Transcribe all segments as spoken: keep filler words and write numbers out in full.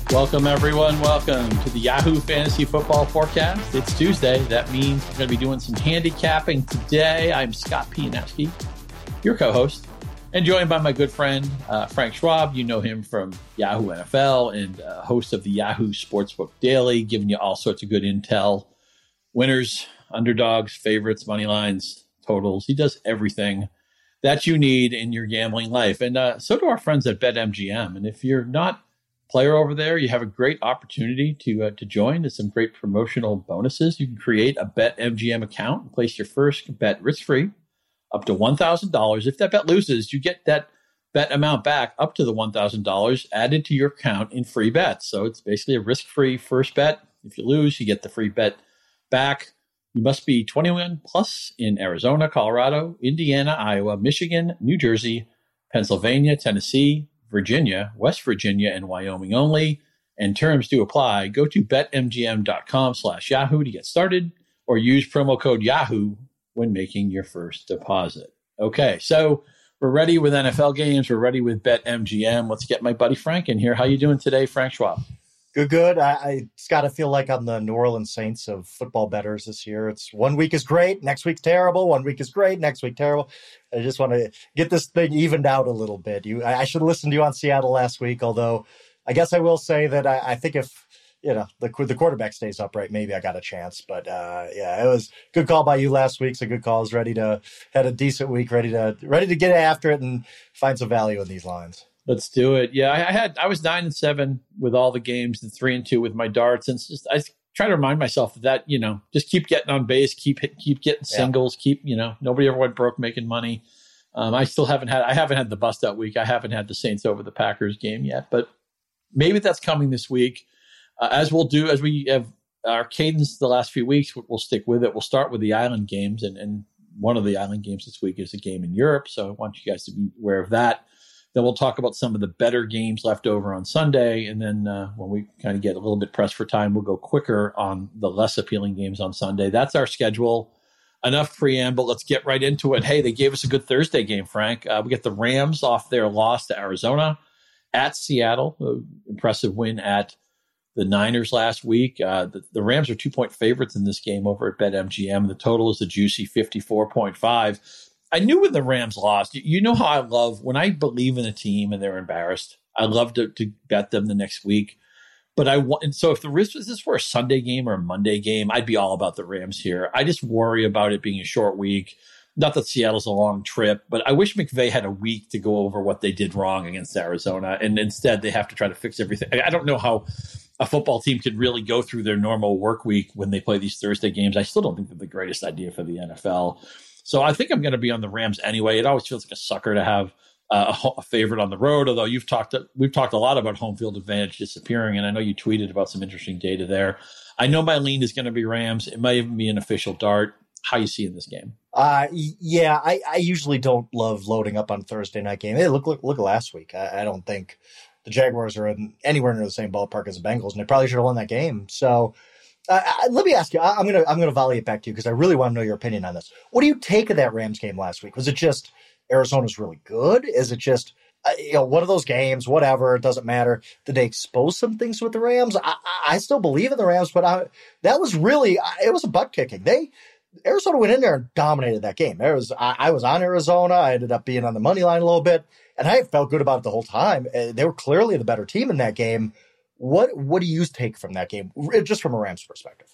Welcome, everyone. Welcome to the Yahoo Fantasy Football Forecast. It's Tuesday. That means we're going to be doing some handicapping today. I'm Scott Pianowski, your co-host, and joined by my good friend, uh, Frank Schwab. You know him from Yahoo N F L and uh, host of the Yahoo Sportsbook Daily, giving you all sorts of good intel, winners, underdogs, favorites, money lines, totals. He does everything that you need in your gambling life. And uh, so do our friends at BetMGM. And if you're not player over there, you have a great opportunity to uh, to join. There's some great promotional bonuses. You can create a BetMGM account and place your first bet risk-free up to one thousand dollars. If that bet loses, you get that bet amount back up to the one thousand dollars added to your account in free bets. So it's basically a risk-free first bet. If you lose, you get the free bet back. You must be twenty-one plus in Arizona, Colorado, Indiana, Iowa, Michigan, New Jersey, Pennsylvania, Tennessee, Virginia, West Virginia, and Wyoming only, and terms do apply. Go to betmgm.com slash Yahoo to get started, or use promo code Yahoo when making your first deposit. Okay, so we're ready with N F L games. We're ready with BetMGM. Let's get my buddy Frank in here. How you doing today, Frank Schwab? Good, good. I, I just got to feel like I'm the New Orleans Saints of football bettors this year. It's one week is great, next week's terrible. One week is great, next week terrible. I just want to get this thing evened out a little bit. You, I, I should have listened to you on Seattle last week, although I guess I will say that I, I think if you know the the quarterback stays upright, maybe I got a chance. But uh, yeah, it was a good call by you last week. So good calls. Ready to had a decent week. Ready to ready to get after it and find some value in these lines. Let's do it. Yeah, I had I was nine and seven with all the games, and three and two with my darts, and it's just I try to remind myself that you know just keep getting on base, keep hit, keep getting singles, yeah. keep you know nobody ever went broke making money. Um, I still haven't had I haven't had the bust out week. I haven't had the Saints over the Packers game yet, but maybe that's coming this week. Uh, as we'll do as we have our cadence the last few weeks, we'll stick with it. We'll start with the island games, and and one of the island games this week is a game in Europe, so I want you guys to be aware of that. Then we'll talk about some of the better games left over on Sunday. And then uh, when we kind of get a little bit pressed for time, we'll go quicker on the less appealing games on Sunday. That's our schedule. Enough preamble. Let's get right into it. Hey, they gave us a good Thursday game, Frank. Uh, we get the Rams off their loss to Arizona at Seattle. Impressive win at the Niners last week. Uh, the, the Rams are two-point favorites in this game over at BetMGM. The total is a juicy fifty-four point five. I knew when the Rams lost, you know how I love when I believe in a team and they're embarrassed. I love to, to bet them the next week. But I want, and so if the risk was this for a Sunday game or a Monday game, I'd be all about the Rams here. I just worry about it being a short week. Not that Seattle's a long trip, but I wish McVay had a week to go over what they did wrong against Arizona. And instead they have to try to fix everything. I don't know how a football team could really go through their normal work week when they play these Thursday games. I still don't think they're the greatest idea for the N F L. So I think I'm going to be on the Rams anyway. It always feels like a sucker to have uh, a, a favorite on the road, although you've talked, we've talked a lot about home field advantage disappearing, and I know you tweeted about some interesting data there. I know my lean is going to be Rams. It might even be an official dart. How you see in this game? Uh, yeah, I, I usually don't love loading up on Thursday night game. Hey, look, look, look at last week. I, I don't think the Jaguars are in anywhere near the same ballpark as the Bengals, and they probably should have won that game. So Uh, let me ask you. I, I'm gonna I'm gonna volley it back to you because I really want to know your opinion on this. What do you take of that Rams game last week? Was it just Arizona's really good? Is it just uh, you know one of those games? Whatever, it doesn't matter. Did they expose some things with the Rams? I, I still believe in the Rams, but I, that was really it was a butt kicking. They Arizona went in there and dominated that game. There was I, I was on Arizona. I ended up being on the money line a little bit, and I felt good about it the whole time. Uh, they were clearly the better team in that game. What what do you take from that game, just from a Rams perspective?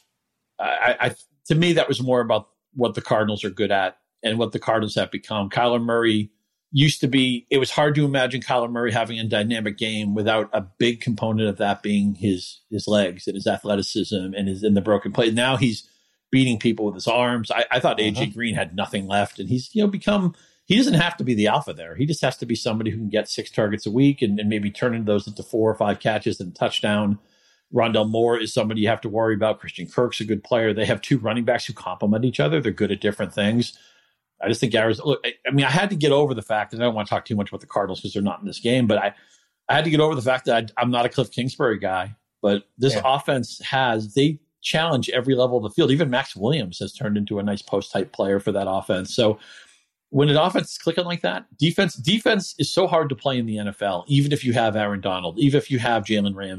I, I to me, that was more about what the Cardinals are good at and what the Cardinals have become. Kyler Murray used to be. It was hard to imagine Kyler Murray having a dynamic game without a big component of that being his his legs and his athleticism and his in the broken play. Now he's beating people with his arms. I, I thought uh-huh. A J Green had nothing left, and he's you know become. He doesn't have to be the alpha there. He just has to be somebody who can get six targets a week and, and maybe turn those into four or five catches and a touchdown. Rondell Moore is somebody you have to worry about. Christian Kirk's a good player. They have two running backs who complement each other. They're good at different things. I just think Arizona. Look, I, I mean, I had to get over the fact, and I don't want to talk too much about the Cardinals because they're not in this game, but I, I had to get over the fact that I, I'm not a Cliff Kingsbury guy. But this yeah. offense has, they challenge every level of the field. Even Max Williams has turned into a nice post-type player for that offense. So when an offense is clicking like that, defense defense is so hard to play in the N F L, even if you have Aaron Donald, even if you have Jalen Ramsey.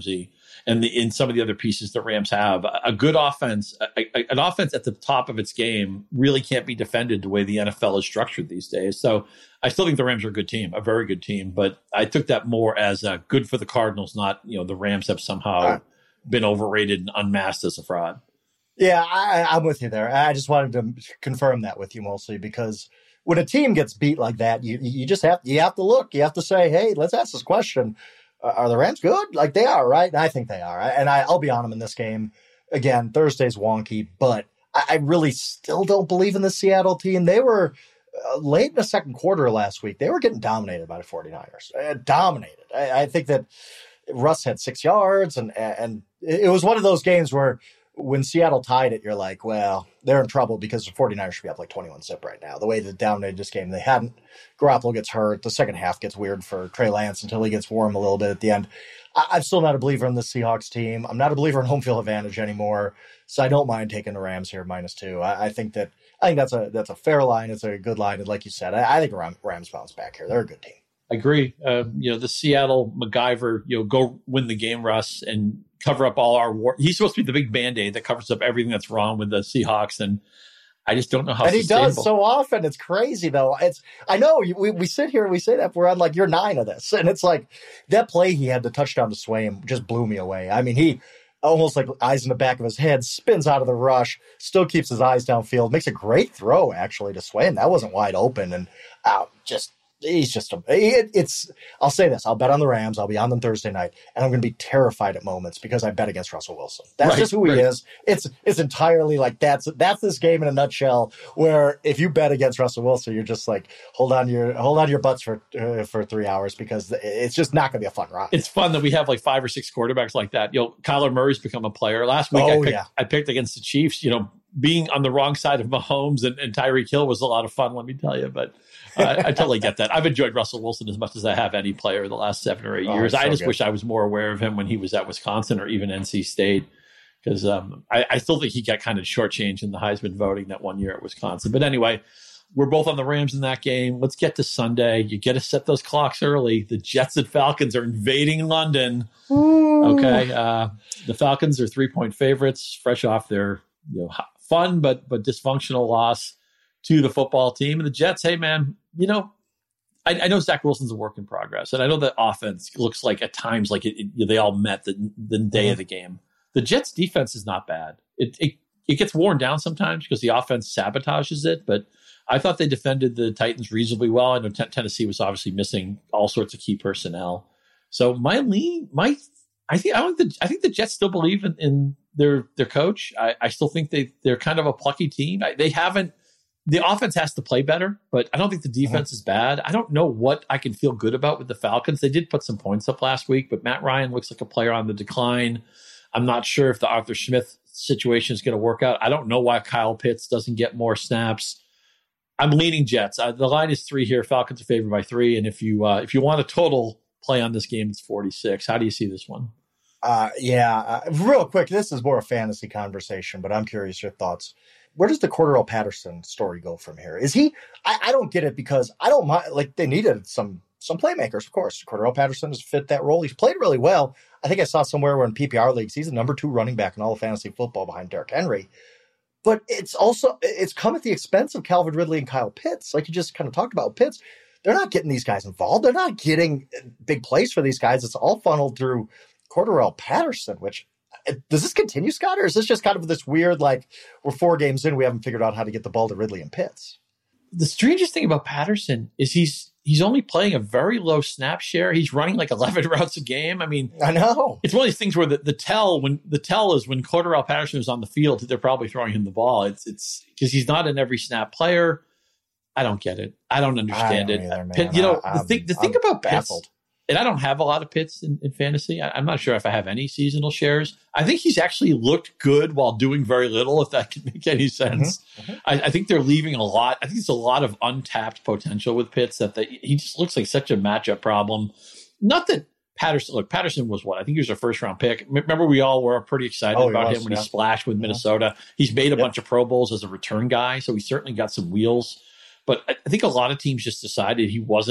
and the, in some of the other pieces the Rams have. A good offense, a, a, an offense at the top of its game really can't be defended the way the N F L is structured these days. So I still think the Rams are a good team, a very good team, but I took that more as a good for the Cardinals, not, you know, the Rams have somehow right. been overrated and unmasked as a fraud. Yeah, I, I'm with you there. I just wanted to confirm that with you mostly because when a team gets beat like that, you you just have you have to look. You have to say, hey, let's ask this question. Uh, are the Rams good? Like they are, right? And I think they are. And I, I'll be on them in this game. Again, Thursday's wonky, but I, I really still don't believe in the Seattle team. They were uh, late in the second quarter last week. They were getting dominated by the 49ers. Uh, dominated. I, I think that Russ had six yards, and and it was one of those games where when Seattle tied it, you're like, well, they're in trouble because the 49ers should be up like twenty-one zip right now. The way they dominated this game, they hadn't. Garoppolo gets hurt. The second half gets weird for Trey Lance until he gets warm a little bit at the end. I, I'm still not a believer in the Seahawks team. I'm not a believer in home field advantage anymore, so I don't mind taking the Rams here minus two. I, I think that I think that's a that's a fair line. It's a good line, and like you said, I, I think Ram, Rams bounce back here. They're a good team. I agree. Uh, you know, the Seattle MacGyver, you know, go win the game, Russ, and cover up all our war. He's supposed to be the big Band-Aid that covers up everything that's wrong with the Seahawks. And I just don't know how And he does so often. It's crazy, though. It's I know we, we sit here and we say that we're on like year nine of this. And it's like that play he had the touchdown to Swaim just blew me away. I mean, he almost like eyes in the back of his head, spins out of the rush, still keeps his eyes downfield, makes a great throw, actually, to Swaim. That wasn't wide open. And uh, just He's just a, it, it's, I'll say this, I'll bet on the Rams. I'll be on them Thursday night, and I'm going to be terrified at moments because I bet against Russell Wilson. That's right, just who he right. is. It's, it's entirely like that's, that's this game in a nutshell where if you bet against Russell Wilson, you're just like, hold on to your, hold on to your butts for, uh, for three hours because it's just not going to be a fun ride. It's fun that we have like five or six quarterbacks like that. You know, Kyler Murray's become a player. Last week oh, I, picked, yeah. I picked against the Chiefs. You know, being on the wrong side of Mahomes and, and Tyreek Hill was a lot of fun, let me tell you, but Uh, I totally get that. I've enjoyed Russell Wilson as much as I have any player the last seven or eight oh, years. so I just good. wish I was more aware of him when he was at Wisconsin or even N C State, because um, I, I still think he got kind of shortchanged in the Heisman voting that one year at Wisconsin. But anyway, we're both on the Rams in that game. Let's get to Sunday. You get to set those clocks early. The Jets and Falcons are invading London. Ooh. Okay, uh, the Falcons are three-point favorites, fresh off their you know fun but but dysfunctional loss to the football team. And the Jets, hey man, you know. I, I know Zach Wilson's a work in progress, and I know the offense looks like at times like it, it, they all met the, the day mm-hmm. of the game. The Jets' defense is not bad. It, it it gets worn down sometimes because the offense sabotages it, but I thought they defended the Titans reasonably well. I know t- Tennessee was obviously missing all sorts of key personnel. So my lean, my I think I don't think the, I think the Jets still believe in, in their their coach. I, I still think they they're kind of a plucky team. I, they haven't. The offense has to play better, but I don't think the defense mm-hmm. is bad. I don't know what I can feel good about with the Falcons. They did put some points up last week, but Matt Ryan looks like a player on the decline. I'm not sure if the Arthur Smith situation is going to work out. I don't know why Kyle Pitts doesn't get more snaps. I'm leaning Jets. Uh, the line is three here. Falcons are favored by three. And if you uh, if you want a total play on this game, it's forty-six. How do you see this one? Uh, yeah, uh, real quick. This is more a fantasy conversation, but I'm curious your thoughts. Where does the Cordarrelle Patterson story go from here? Is he? I, I don't get it because I don't mind. Like they needed some some playmakers, of course. Cordarrelle Patterson has fit that role. He's played really well. I think I saw somewhere where in P P R leagues he's the number two running back in all of fantasy football behind Derrick Henry. But it's also it's come at the expense of Calvin Ridley and Kyle Pitts, like you just kind of talked about. Pitts, they're not getting these guys involved. They're not getting big plays for these guys. It's all funneled through Cordarrelle Patterson, which. Does this continue, Scott, or is this just kind of this weird, like, we're four games in, we haven't figured out how to get the ball to Ridley and Pitts? The strangest thing about Patterson is he's he's only playing a very low snap share. He's running like eleven routes a game. I mean, I know. It's one of these things where the, the tell when the tell is when Cordarrelle Patterson is on the field, they're probably throwing him the ball. It's it's because he's not an every snap player. I don't get it. I don't understand I don't it. either, Pitt, you know, I, the thing the I'm thing about baffled. Pitts, and I don't have a lot of Pitts in, in fantasy. I, I'm not sure if I have any seasonal shares. I think he's actually looked good while doing very little, if that can make any sense. Mm-hmm. Mm-hmm. I, I think they're leaving a lot. I think there's a lot of untapped potential with Pitts that they, he just looks like such a matchup problem. Not that Patterson, look, Patterson was what? I think he was a first round pick. Remember, we all were pretty excited oh, about was, him when yeah. he splashed with yeah. Minnesota. He's made a yep. bunch of Pro Bowls as a return guy, so he certainly got some wheels. But I think a lot of teams just decided he wasn't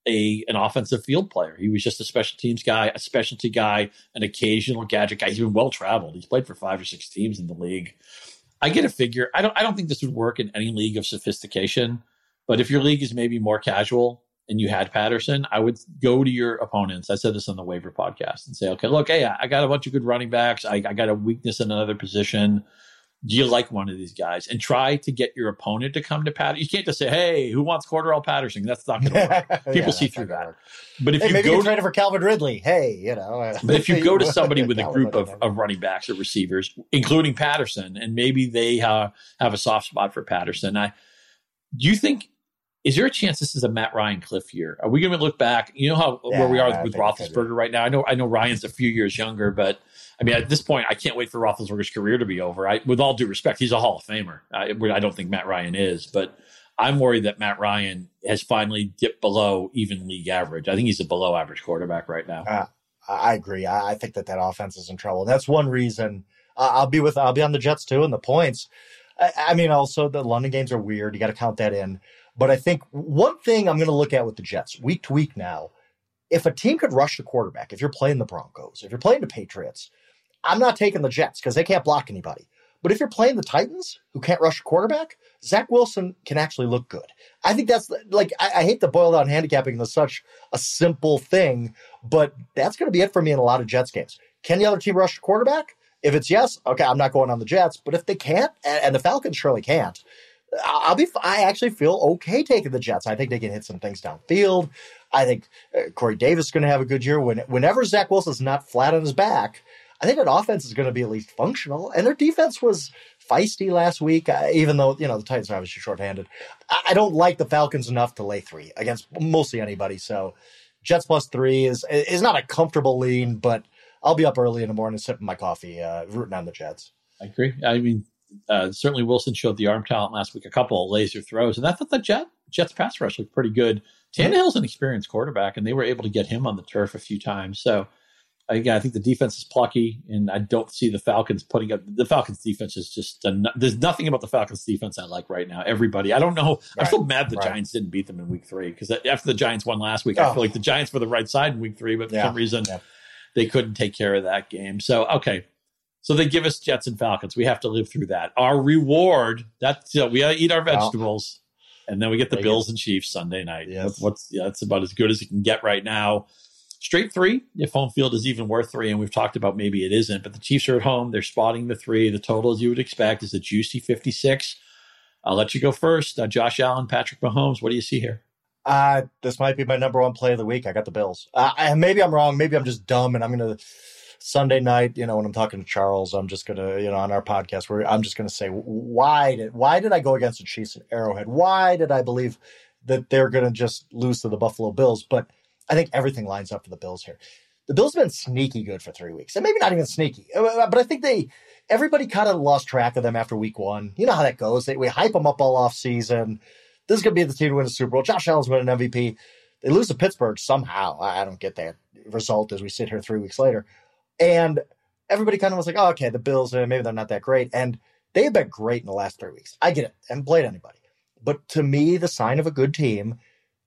a an offensive field player. He was just a special teams guy, a specialty guy, an occasional gadget guy. He's been well traveled. He's played for five or six teams in the league. I get a figure. I don't I don't think this would work in any league of sophistication, but if your league is maybe more casual and you had Patterson, I would go to your opponents. I said this on the waiver podcast and say, okay, look, hey, I got a bunch of good running backs. I, I got a weakness in another position. Do you like one of these guys? And try to get your opponent to come to Patterson. You can't just say, hey, who wants Cordarrelle Patterson? That's not going to work. People yeah, see through that. Work. But if hey, you maybe go you trade it for Calvin Ridley. Hey, you know. But if you go to somebody with a group of, of running backs or receivers, including Patterson, and maybe they uh, have a soft spot for Patterson, I do you think, is there a chance this is a Matt Ryan cliff year? Are we going to look back? You know how yeah, where we are I with Roethlisberger right now? I know I know Ryan's a few years younger, but I mean, at this point, I can't wait for Roethlisberger's career to be over. I, with all due respect, he's a Hall of Famer. I, I don't think Matt Ryan is, but I'm worried that Matt Ryan has finally dipped below even league average. I think he's a below average quarterback right now. Uh, I agree. I, I think that that offense is in trouble. And that's one reason uh, I'll be with. I'll be on the Jets too, and the points. I, I mean, also the London games are weird. You got to count that in. But I think one thing I'm going to look at with the Jets week to week now, if a team could rush the quarterback, if you're playing the Broncos, if you're playing the Patriots. I'm not taking the Jets because they can't block anybody. But if you're playing the Titans, who can't rush a quarterback, Zach Wilson can actually look good. I think that's like, I, I hate to boil down handicapping into such a simple thing, but that's going to be it for me in a lot of Jets games. Can the other team rush a quarterback? If it's yes, okay, I'm not going on the Jets. But if they can't, and, and the Falcons surely can't, I'll be. I actually feel okay taking the Jets. I think they can hit some things downfield. I think uh, Corey Davis is going to have a good year. When, whenever Zach Wilson's not flat on his back, I think that offense is going to be at least functional, and their defense was feisty last week, uh, even though, you know, the Titans are obviously shorthanded. I, I don't like the Falcons enough to lay three against mostly anybody, so Jets plus three is is not a comfortable lean, but I'll be up early in the morning sipping my coffee, uh, rooting on the Jets. I agree. I mean, uh, certainly Wilson showed the arm talent last week, a couple of laser throws, and I thought the Jet, Jets pass rush looked pretty good. Tannehill's an experienced quarterback, and they were able to get him on the turf a few times, so Again, I think the defense is plucky, and I don't see the Falcons putting up. The Falcons defense is just a, there's nothing about the Falcons defense I like right now. Everybody, I don't know. Right. I'm still mad the right. Giants didn't beat them in week three because after the Giants won last week, oh. I feel like the Giants were the right side in week three, but for yeah. some reason yeah. they couldn't take care of that game. So okay, so they give us Jets and Falcons. We have to live through that. Our reward that's you know, we gotta eat our vegetables, well, and then we get the Bills and Chiefs Sunday night. Yes. What's yeah, that's about as good as it can get right now. Straight three, if home field is even worth three, and we've talked about maybe it isn't, but the Chiefs are at home. They're spotting the three. The total, as you would expect, is a juicy fifty-six. I'll let you go first. Uh, Josh Allen, Patrick Mahomes, what do you see here? Uh, this might be my number one play of the week. I got the Bills. Uh, I, maybe I'm wrong. Maybe I'm just dumb, and I'm going to Sunday night, you know, when I'm talking to Charles, I'm just going to, you know, on our podcast, where I'm just going to say, why did why did I go against the Chiefs at Arrowhead? Why did I believe that they're going to just lose to the Buffalo Bills? But I think everything lines up for the Bills here. The Bills have been sneaky good for three weeks. And maybe not even sneaky, but I think they, everybody kind of lost track of them after week one. You know how that goes. They, we hype them up all off season. This is going to be the team to win the Super Bowl. Josh Allen's winning an M V P. They lose to Pittsburgh somehow. I don't get that result as we sit here three weeks later. And everybody kind of was like, oh, okay, the Bills, maybe they're not that great. And they have been great in the last three weeks. I get it. I haven't played anybody. But to me, the sign of a good team,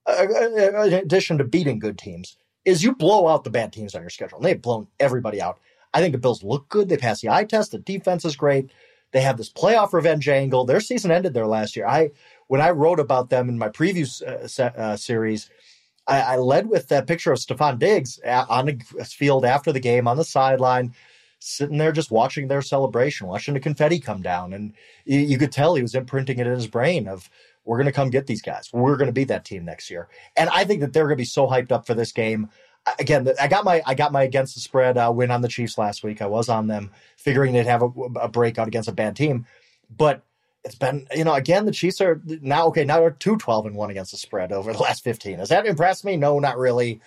in addition to beating good teams, is you blow out the bad teams on your schedule. And they've blown everybody out. I think the Bills look good. They pass the eye test. The defense is great. They have this playoff revenge angle. Their season ended there last year. I When I wrote about them in my preview uh, set, uh, series, I, I led with that picture of Stephon Diggs on the field after the game, on the sideline, sitting there just watching their celebration, watching the confetti come down. And you, you could tell he was imprinting it in his brain of, we're going to come get these guys. We're going to beat that team next year. And I think that they're going to be so hyped up for this game. Again, I got my I got my against the spread uh, win on the Chiefs last week. I was on them, figuring they'd have a, a breakout against a bad team. But it's been, you know, again, the Chiefs are now, okay, now they're two twelve and one against the spread over the last fifteen. Does that impress me? No, not really.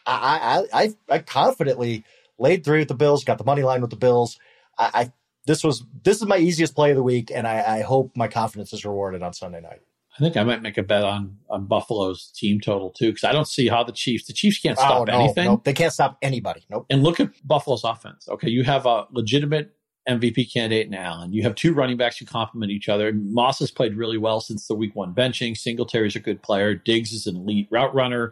I I, I, I confidently laid three with the Bills, got the money line with the Bills. I, I this was this is my easiest play of the week, and I, I hope my confidence is rewarded on Sunday night. I think I might make a bet on, on Buffalo's team total, too, because I don't see how the Chiefs – the Chiefs can't stop oh, no, anything. No, they can't stop anybody. Nope. And look at Buffalo's offense. Okay, you have a legitimate M V P candidate in Allen. You have two running backs who complement each other. Moss has played really well since the week one benching. Singletary's a good player. Diggs is an elite route runner.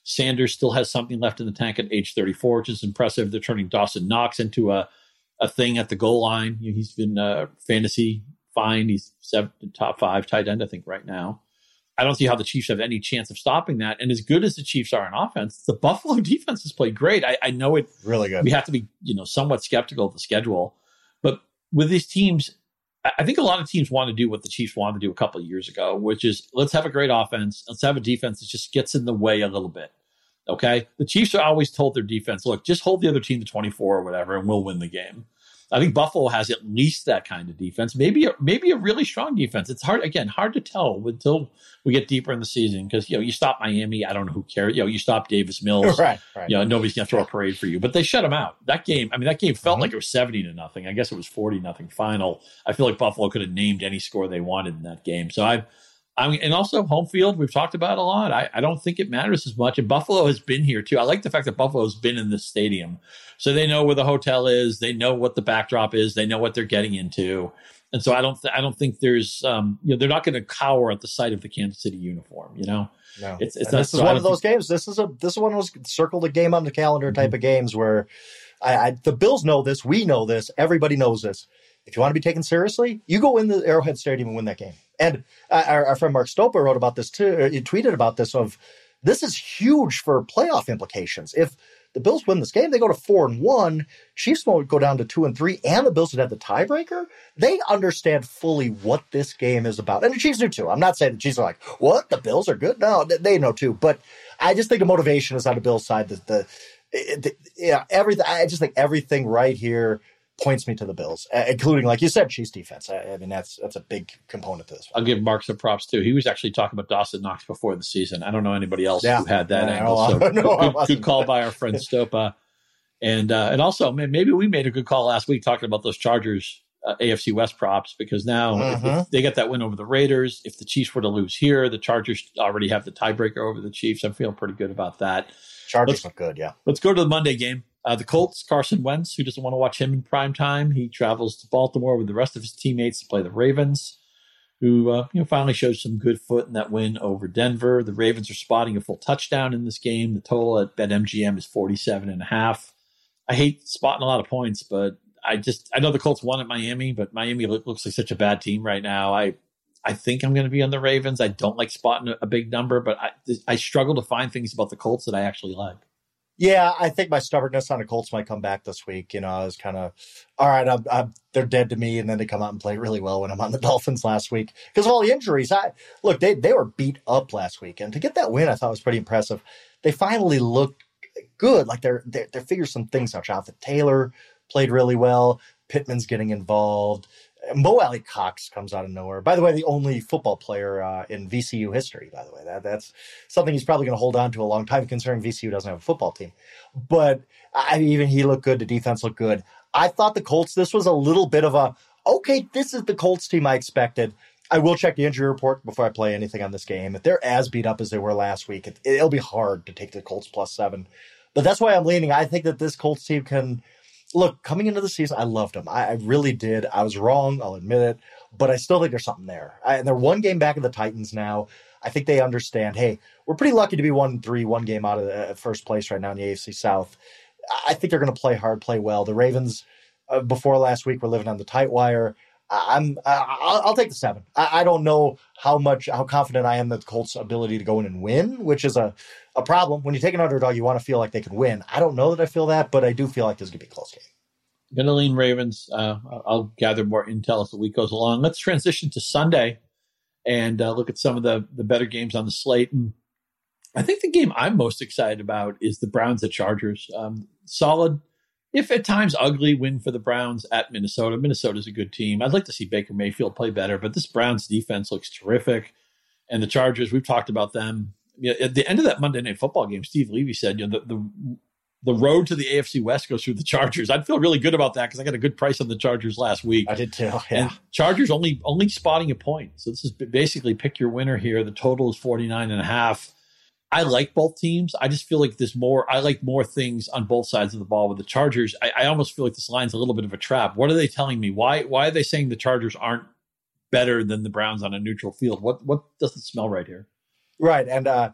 Sanders still has something left in the tank at age thirty-four, which is impressive. They're turning Dawson Knox into a, a thing at the goal line. You know, he's been uh, fantasy fine. He's seven, top five tight end, I think, right now. I don't see how the Chiefs have any chance of stopping that. And as good as the Chiefs are on offense, the Buffalo defense has played great. I, I know it really good. We have to be, you know, somewhat skeptical of the schedule, but with these teams, I think a lot of teams want to do what the Chiefs wanted to do a couple of years ago, which is let's have a great offense. Let's have a defense that just gets in the way a little bit. Okay. The Chiefs are always told their defense, look, just hold the other team to twenty-four or whatever, and we'll win the game. I think Buffalo has at least that kind of defense, maybe a, maybe a really strong defense. It's hard, again, hard to tell until we get deeper in the season because, you know, you stop Miami, I don't know who cares. You know, you stop Davis Mills, right, right. You know, nobody's going to throw a parade for you. But they shut them out. That game, I mean, that game felt mm-hmm. like it was seventy to nothing. I guess it was forty nothing final. I feel like Buffalo could have named any score they wanted in that game. So I I mean, and also home field, we've talked about a lot. I, I don't think it matters as much. And Buffalo has been here too. I like the fact that Buffalo has been in this stadium. So they know where the hotel is. They know what the backdrop is. They know what they're getting into. And so I don't, th- I don't think there's, um, you know, they're not going to cower at the sight of the Kansas City uniform. You know, no. It's, it's not, this is so one of those think- games. This is a, this is one of those circled a game on the calendar type mm-hmm. of games where I, I, the Bills know this. We know this. Everybody knows this. If you want to be taken seriously, you go in the Arrowhead Stadium and win that game. And our, our friend Mark Stopa wrote about this too. He tweeted about this of this is huge for playoff implications. If the Bills win this game, they go to four and one. Chiefs won't go down to two and three, and the Bills would have the tiebreaker. They understand fully what this game is about, and the Chiefs do too. I'm not saying the Chiefs are like, "What? The Bills are good." No, they know too. But I just think the motivation is on the Bills' side. The, the, the yeah, everything. I just think everything right here points me to the Bills, including, like you said, Chiefs defense. I, I mean, that's that's a big component to this one. I'll give Mark some props too. He was actually talking about Dawson Knox before the season. I don't know anybody else yeah. who had that no, angle. So no, good, good call by our friend Stopa. And uh, and also, maybe we made a good call last week talking about those Chargers uh, A F C West props, because now mm-hmm. if, if they get that win over the Raiders, if the Chiefs were to lose here, the Chargers already have the tiebreaker over the Chiefs. I'm feeling pretty good about that. Chargers let's, look good, yeah. Let's go to the Monday game. Uh, the Colts, Carson Wentz, who doesn't want to watch him in prime time. He travels to Baltimore with the rest of his teammates to play the Ravens, who uh, you know finally showed some good foot in that win over Denver. The Ravens are spotting a full touchdown in this game. The total at BetMGM is forty-seven and a half. I hate spotting a lot of points, but I just I know the Colts won at Miami, but Miami look, looks like such a bad team right now. I I think I'm going to be on the Ravens. I don't like spotting a, a big number, but I I struggle to find things about the Colts that I actually like. Yeah, I think my stubbornness on the Colts might come back this week. You know, I was kind of, all right, I'm, I'm, they're dead to me, and then they come out and play really well when I'm on the Dolphins last week because of all the injuries. I Look, they, they were beat up last week, and to get that win, I thought was pretty impressive. They finally looked good, like they're they're, they're figuring some things out. Jonathan Taylor played really well. Pittman's getting involved. Mo Alley Cox comes out of nowhere. By the way, the only football player uh, in V C U history, by the way. That That's something he's probably going to hold on to a long time, considering V C U doesn't have a football team. But I, even he looked good. The defense looked good. I thought the Colts, this was a little bit of a, okay, this is the Colts team I expected. I will check the injury report before I play anything on this game. If they're as beat up as they were last week, it, it'll be hard to take the Colts plus seven. But that's why I'm leaning. I think that this Colts team can... Look, coming into the season, I loved them. I, I really did. I was wrong. I'll admit it. But I still think there's something there. I, and they're one game back of the Titans now. I think they understand, hey, we're pretty lucky to be one and three, one game out of the, uh, first place right now in the A F C South. I think they're going to play hard, play well. The Ravens, uh, before last week, were living on the tight wire. I'm, I'll, I'll take the seven. I, I don't know how much, how confident I am that the Colts' ability to go in and win, which is a, a problem. When you take an underdog, you want to feel like they can win. I don't know that I feel that, but I do feel like this is going to be a close game. I'm going to lean Ravens. Uh, I'll gather more intel as the week goes along. Let's transition to Sunday and uh, look at some of the, the better games on the slate. And I think the game I'm most excited about is the Browns at Chargers. Um, solid, if at times ugly, win for the Browns at Minnesota. Minnesota's a good team. I'd like to see Baker Mayfield play better, but this Browns defense looks terrific. And the Chargers, we've talked about them. You know, at the end of that Monday Night Football game, Steve Levy said, you know, the, the The road to the A F C West goes through the Chargers. I'd feel really good about that because I got a good price on the Chargers last week. I did too, yeah. And Chargers only only spotting a point. So this is basically pick your winner here. The total is forty-nine and a half. I like both teams. I just feel like there's more. I like more things on both sides of the ball with the Chargers. I, I almost feel like this line's a little bit of a trap. What are they telling me? Why why are they saying the Chargers aren't better than the Browns on a neutral field? What what doesn't smell right here? Right, and uh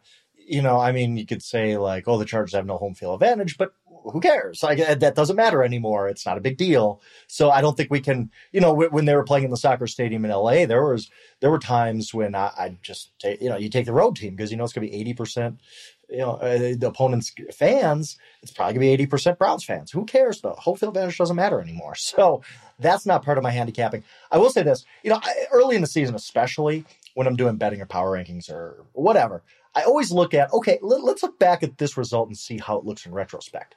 you know, I mean, you could say like, oh, the Chargers have no home field advantage, but who cares? Like that doesn't matter anymore. It's not a big deal. So I don't think we can, you know, when they were playing in the soccer stadium in L A, there was, there were times when I, I just take, you know, you take the road team because you know it's going to be eighty percent, you know, uh, the opponent's fans. It's probably going to be eighty percent Browns fans. Who cares though? Home field advantage doesn't matter anymore. So that's not part of my handicapping. I will say this, you know, early in the season, especially when I'm doing betting or power rankings or whatever, I always look at, okay, let, let's look back at this result and see how it looks in retrospect.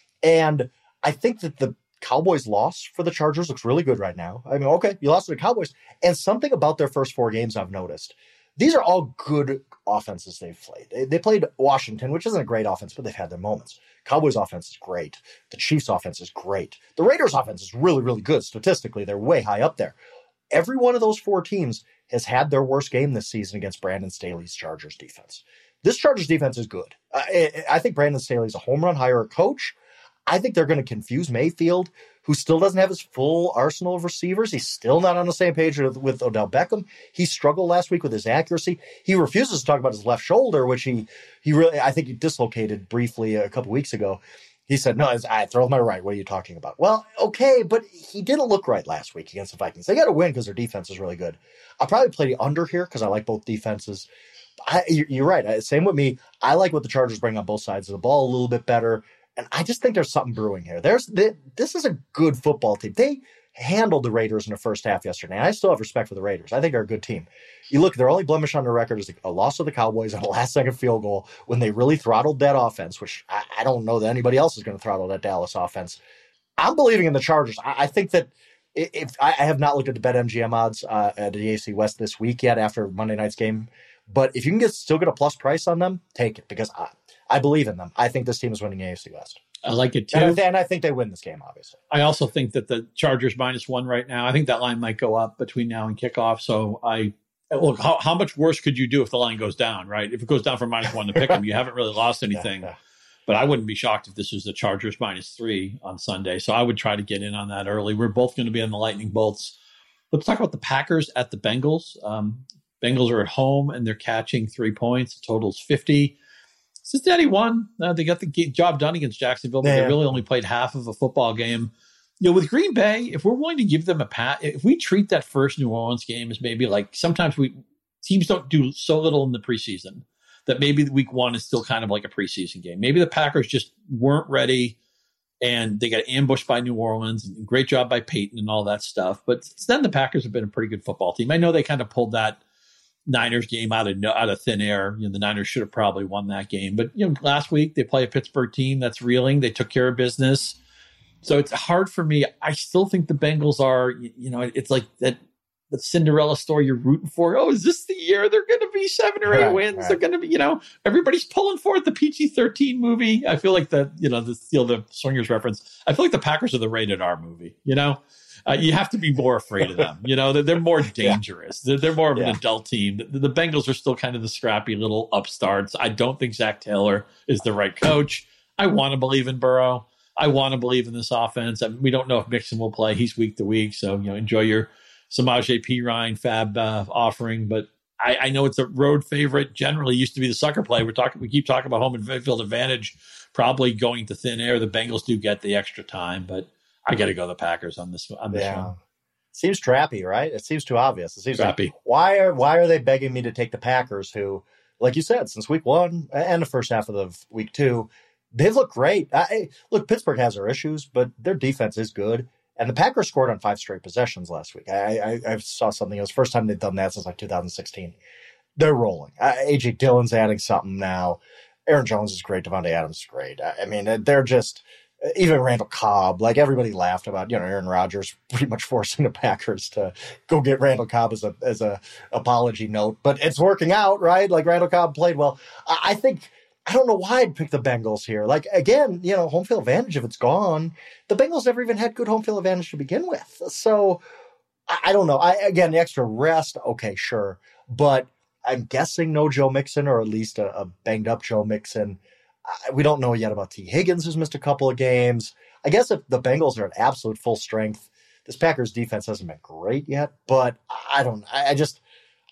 And I think that the Cowboys' loss for the Chargers looks really good right now. I mean, okay, you lost to the Cowboys. And something about their first four games I've noticed. These are all good offenses they've played. They, they played Washington, which isn't a great offense, but they've had their moments. Cowboys' offense is great. The Chiefs' offense is great. The Raiders' offense is really, really good. Statistically, they're way high up there. Every one of those four teams has had their worst game this season against Brandon Staley's Chargers defense. This Chargers defense is good. I, I think Brandon Staley's a home run hire coach. I think they're going to confuse Mayfield, who still doesn't have his full arsenal of receivers. He's still not on the same page with, with Odell Beckham. He struggled last week with his accuracy. He refuses to talk about his left shoulder, which he he really, I think he dislocated briefly a couple weeks ago. He said, no, I throw my right. What are you talking about? Well, okay, but he didn't look right last week against the Vikings. They got to win because their defense is really good. I'll probably play the under here because I like both defenses. I, you're right. Same with me. I like what the Chargers bring on both sides of the ball a little bit better. And I just think there's something brewing here. There's This is a good football team. They handled the Raiders in the first half yesterday. And I still have respect for the Raiders. I think they're a good team. You look, their only blemish on their record is a loss to the Cowboys on a last-second field goal when they really throttled that offense, which I, I don't know that anybody else is going to throttle that Dallas offense. I'm believing in the Chargers. I, I think that if I, I have not looked at the BetMGM odds uh, at the A F C West this week yet after Monday night's game, but if you can get still get a plus price on them, take it because I, I believe in them. I think this team is winning the A F C West. I like it too. And I, th- and I think they win this game, obviously. I also think that the Chargers minus one right now, I think that line might go up between now and kickoff. So I look, how, how much worse could you do if the line goes down, right? If it goes down from minus one to pick them, you haven't really lost anything. Yeah, yeah. But I wouldn't be shocked if this was the Chargers minus three on Sunday. So I would try to get in on that early. We're both going to be on the lightning bolts. Let's talk about the Packers at the Bengals. Um, Bengals are at home and they're catching three points. The total's fifty. Cincinnati won. Uh, they got the job done against Jacksonville, but yeah, they really only played half of a football game. You know, with Green Bay, if we're willing to give them a pat, if we treat that first New Orleans game as maybe like sometimes we teams don't do so little in the preseason that maybe week one is still kind of like a preseason game. Maybe the Packers just weren't ready and they got ambushed by New Orleans. And great job by Peyton and all that stuff. But since then, the Packers have been a pretty good football team. I know they kind of pulled that Niners game out of out of thin air. You know, the Niners should have probably won that game. But, you know, last week they play a Pittsburgh team that's reeling. They took care of business. So it's hard for me. I still think the Bengals are, you know, it's like that the Cinderella story you're rooting for. Oh, is this the year they're going to be seven or eight right, wins? Right. They're going to be, you know, everybody's pulling for it. The P G thirteen movie. I feel like the, you know, the, you know, the Swingers reference. I feel like the Packers are the rated R movie, you know? Uh, you have to be more afraid of them. You know, they're, they're more dangerous. Yeah. They're, they're more of yeah. an adult team. The, the Bengals are still kind of the scrappy little upstarts. I don't think Zach Taylor is the right coach. I want to believe in Burrow. I want to believe in this offense. I mean, we don't know if Mixon will play. He's week to week. So, you know, enjoy your Samaje Perine Fab uh, offering. But I, I know it's a road favorite. Generally used to be the sucker play. We're talking, we keep talking about home and field advantage, probably going to thin air. The Bengals do get the extra time, but I got to go the Packers on this on this yeah. one. Seems trappy, right? It seems too obvious. It seems trappy. Like, why are why are they begging me to take the Packers? Who, like you said, since week one and the first half of the week two, they've looked great. I, look, Pittsburgh has their issues, but their defense is good. And the Packers scored on five straight possessions last week. I, I, I saw something. It was the first time they've done that since like two thousand sixteen. They're rolling. Uh, A J Dillon's adding something now. Aaron Jones is great. Devontae Adams is great. I, I mean, they're just. Even Randall Cobb, like everybody laughed about, you know, Aaron Rodgers pretty much forcing the Packers to go get Randall Cobb as a as a apology note, but it's working out, right? Like Randall Cobb played well. I, I think I don't know why I'd pick the Bengals here. Like again, you know, home field advantage if it's gone, the Bengals never even had good home field advantage to begin with. So I, I don't know. I again the extra rest, okay, sure, but I'm guessing no Joe Mixon or at least a, a banged up Joe Mixon. We don't know yet about T. Higgins, who's missed a couple of games. I guess if the Bengals are at absolute full strength, this Packers defense hasn't been great yet, but I don't, I just,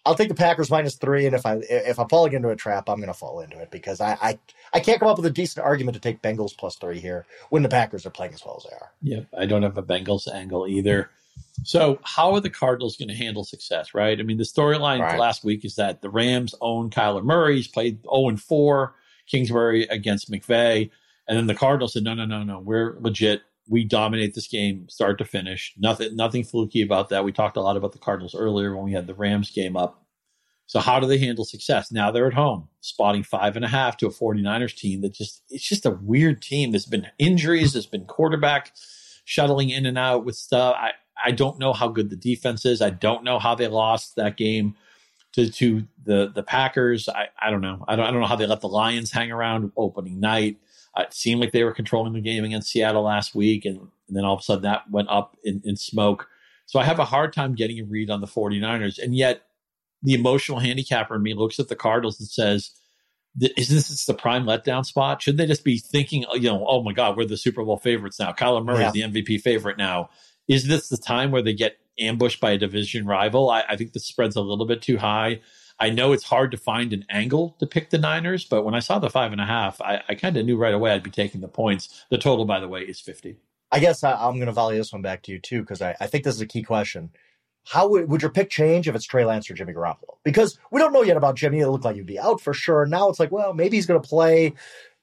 I'll take the Packers minus three, and if I if I'm falling into a trap, I'm going to fall into it because I, I I can't come up with a decent argument to take Bengals plus three here when the Packers are playing as well as they are. Yeah, I don't have a Bengals angle either. So how are the Cardinals going to handle success, right? I mean, the storyline right. last week is that the Rams own Kyler Murray. He's played oh and four, Kingsbury against McVay. And then the Cardinals said, no, no, no, no, we're legit. We dominate this game start to finish. Nothing nothing fluky about that. We talked a lot about the Cardinals earlier when we had the Rams game up. So how do they handle success? Now they're at home, spotting five and a half to a 49ers team that just, it's just a weird team. There's been injuries. There's been quarterback shuttling in and out with stuff. I, I don't know how good the defense is. I don't know how they lost that game to, to the, the Packers. I, I don't know. I don't, I don't know how they let the Lions hang around opening night. Uh, it seemed like they were controlling the game against Seattle last week, and, and then all of a sudden that went up in, in smoke. So I have a hard time getting a read on the 49ers. And yet the emotional handicapper in me looks at the Cardinals and says, is this the prime letdown spot? Should they just be thinking, you know, oh my God, we're the Super Bowl favorites now. Kyler Murray yeah. is the M V P favorite now. Is this the time where they get ambushed by a division rival? I, I think the spread's a little bit too high. I know it's hard to find an angle to pick the Niners, but when I saw the five and a half, I, I kind of knew right away I'd be taking the points. The total, by the way, is fifty. I guess I, I'm going to volley this one back to you, too, because I, I think this is a key question. How would, would your pick change if it's Trey Lance or Jimmy Garoppolo? Because we don't know yet about Jimmy. It looked like he'd be out for sure. Now it's like, well, maybe he's going to play.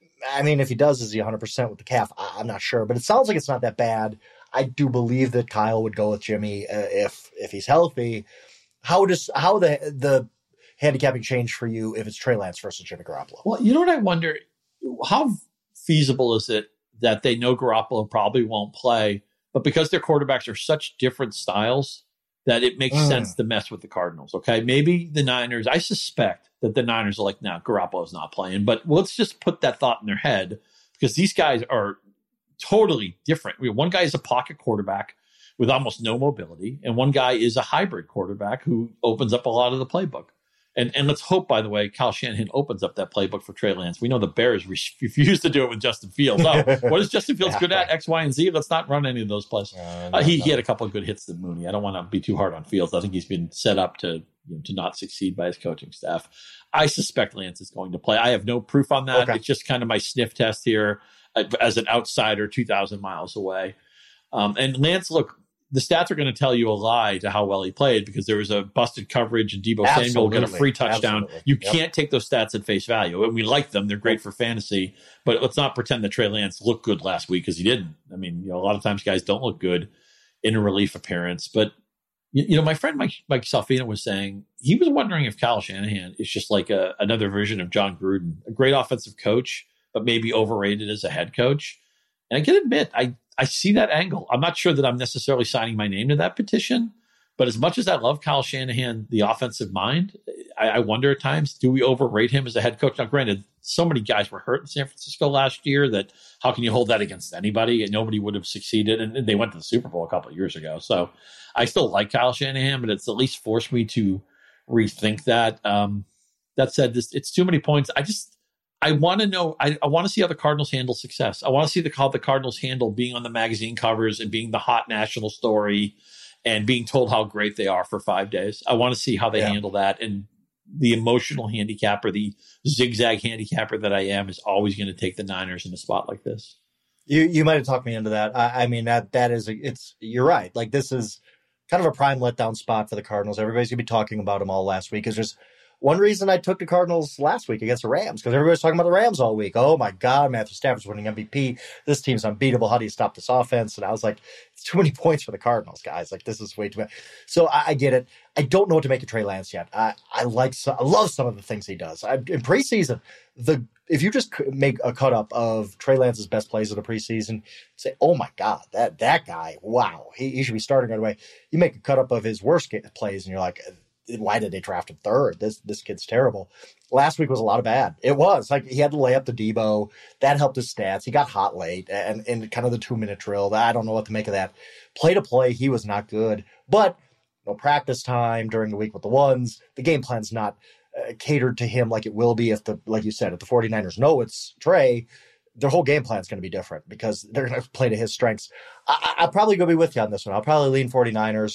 I mean, if he does, is he one hundred percent with the calf? I, I'm not sure, but it sounds like it's not that bad. I do believe that Kyle would go with Jimmy uh, if if he's healthy. How does how the the handicapping change for you if it's Trey Lance versus Jimmy Garoppolo? Well, you know what I wonder? How feasible is it that they know Garoppolo probably won't play, but because their quarterbacks are such different styles that it makes mm. sense to mess with the Cardinals? Okay, maybe the Niners. I suspect that the Niners are like, "No, nah, Garoppolo's not playing." But let's just put that thought in their head because these guys are totally different. I mean, one guy is a pocket quarterback with almost no mobility, and one guy is a hybrid quarterback who opens up a lot of the playbook. And and let's hope, by the way, Kyle Shanahan opens up that playbook for Trey Lance. We know the Bears re- refuse to do it with Justin Fields. Oh, what is Justin Fields yeah, good at? X, Y, and Z. Let's not run any of those plays. Uh, no, uh, he, no. he had a couple of good hits to Mooney. I don't want to be too hard on Fields. I think he's been set up to you know, to not succeed by his coaching staff. I suspect Lance is going to play. I have no proof on that. Okay. It's just kind of my sniff test here as an outsider two thousand miles away. Um, and Lance, look, the stats are going to tell you a lie to how well he played because there was a busted coverage and Deebo Absolutely. Samuel got a free touchdown. Absolutely. You yep. can't take those stats at face value. And we like them. They're great for fantasy. But let's not pretend that Trey Lance looked good last week because he didn't. I mean, you know, a lot of times guys don't look good in a relief appearance. But, you, you know, my friend Mike, Mike Salfino was saying he was wondering if Kyle Shanahan is just like a, another version of John Gruden, a great offensive coach, but maybe overrated as a head coach. And I can admit, I I see that angle. I'm not sure that I'm necessarily signing my name to that petition, but as much as I love Kyle Shanahan, the offensive mind, I, I wonder at times, do we overrate him as a head coach? Now, granted, so many guys were hurt in San Francisco last year that how can you hold that against anybody? And nobody would have succeeded. And, and they went to the Super Bowl a couple of years ago. So I still like Kyle Shanahan, but it's at least forced me to rethink that. Um, that said, this it's too many points. I just... I want to know, I, I want to see how the Cardinals handle success. I want to see the, how the Cardinals handle being on the magazine covers and being the hot national story and being told how great they are for five days. I want to see how they yeah. handle that. And the emotional handicapper, the zigzag handicapper that I am, is always going to take the Niners in a spot like this. You you might have talked me into that. I, I mean, that that is, a, it's, you're right. Like, this is kind of a prime letdown spot for the Cardinals. Everybody's going to be talking about them all last week. It's just, one reason I took the Cardinals last week against the Rams, because everybody's talking about the Rams all week. Oh, my God, Matthew Stafford's winning M V P. This team's unbeatable. How do you stop this offense? And I was like, it's too many points for the Cardinals, guys. Like, this is way too much. So I, I get it. I don't know what to make of Trey Lance yet. I, I like, so, I love some of the things he does. I, in preseason, the if you just make a cut up of Trey Lance's best plays of the preseason, say, oh, my God, that that guy, wow, he, he should be starting right away. You make a cut up of his worst plays, and you're like, why did they draft him third? This this kid's terrible. Last week was a lot of bad. It was. Like, he had to lay up the Debo. That helped his stats. He got hot late and in kind of the two-minute drill. I don't know what to make of that. Play-to-play, he was not good. But no practice time during the week with the ones. The game plan's not uh, catered to him like it will be if the, like you said, if the 49ers know it's Trey, their whole game plan is going to be different because they're going to play to his strengths. I, I'll probably go be with you on this one. I'll probably lean 49ers.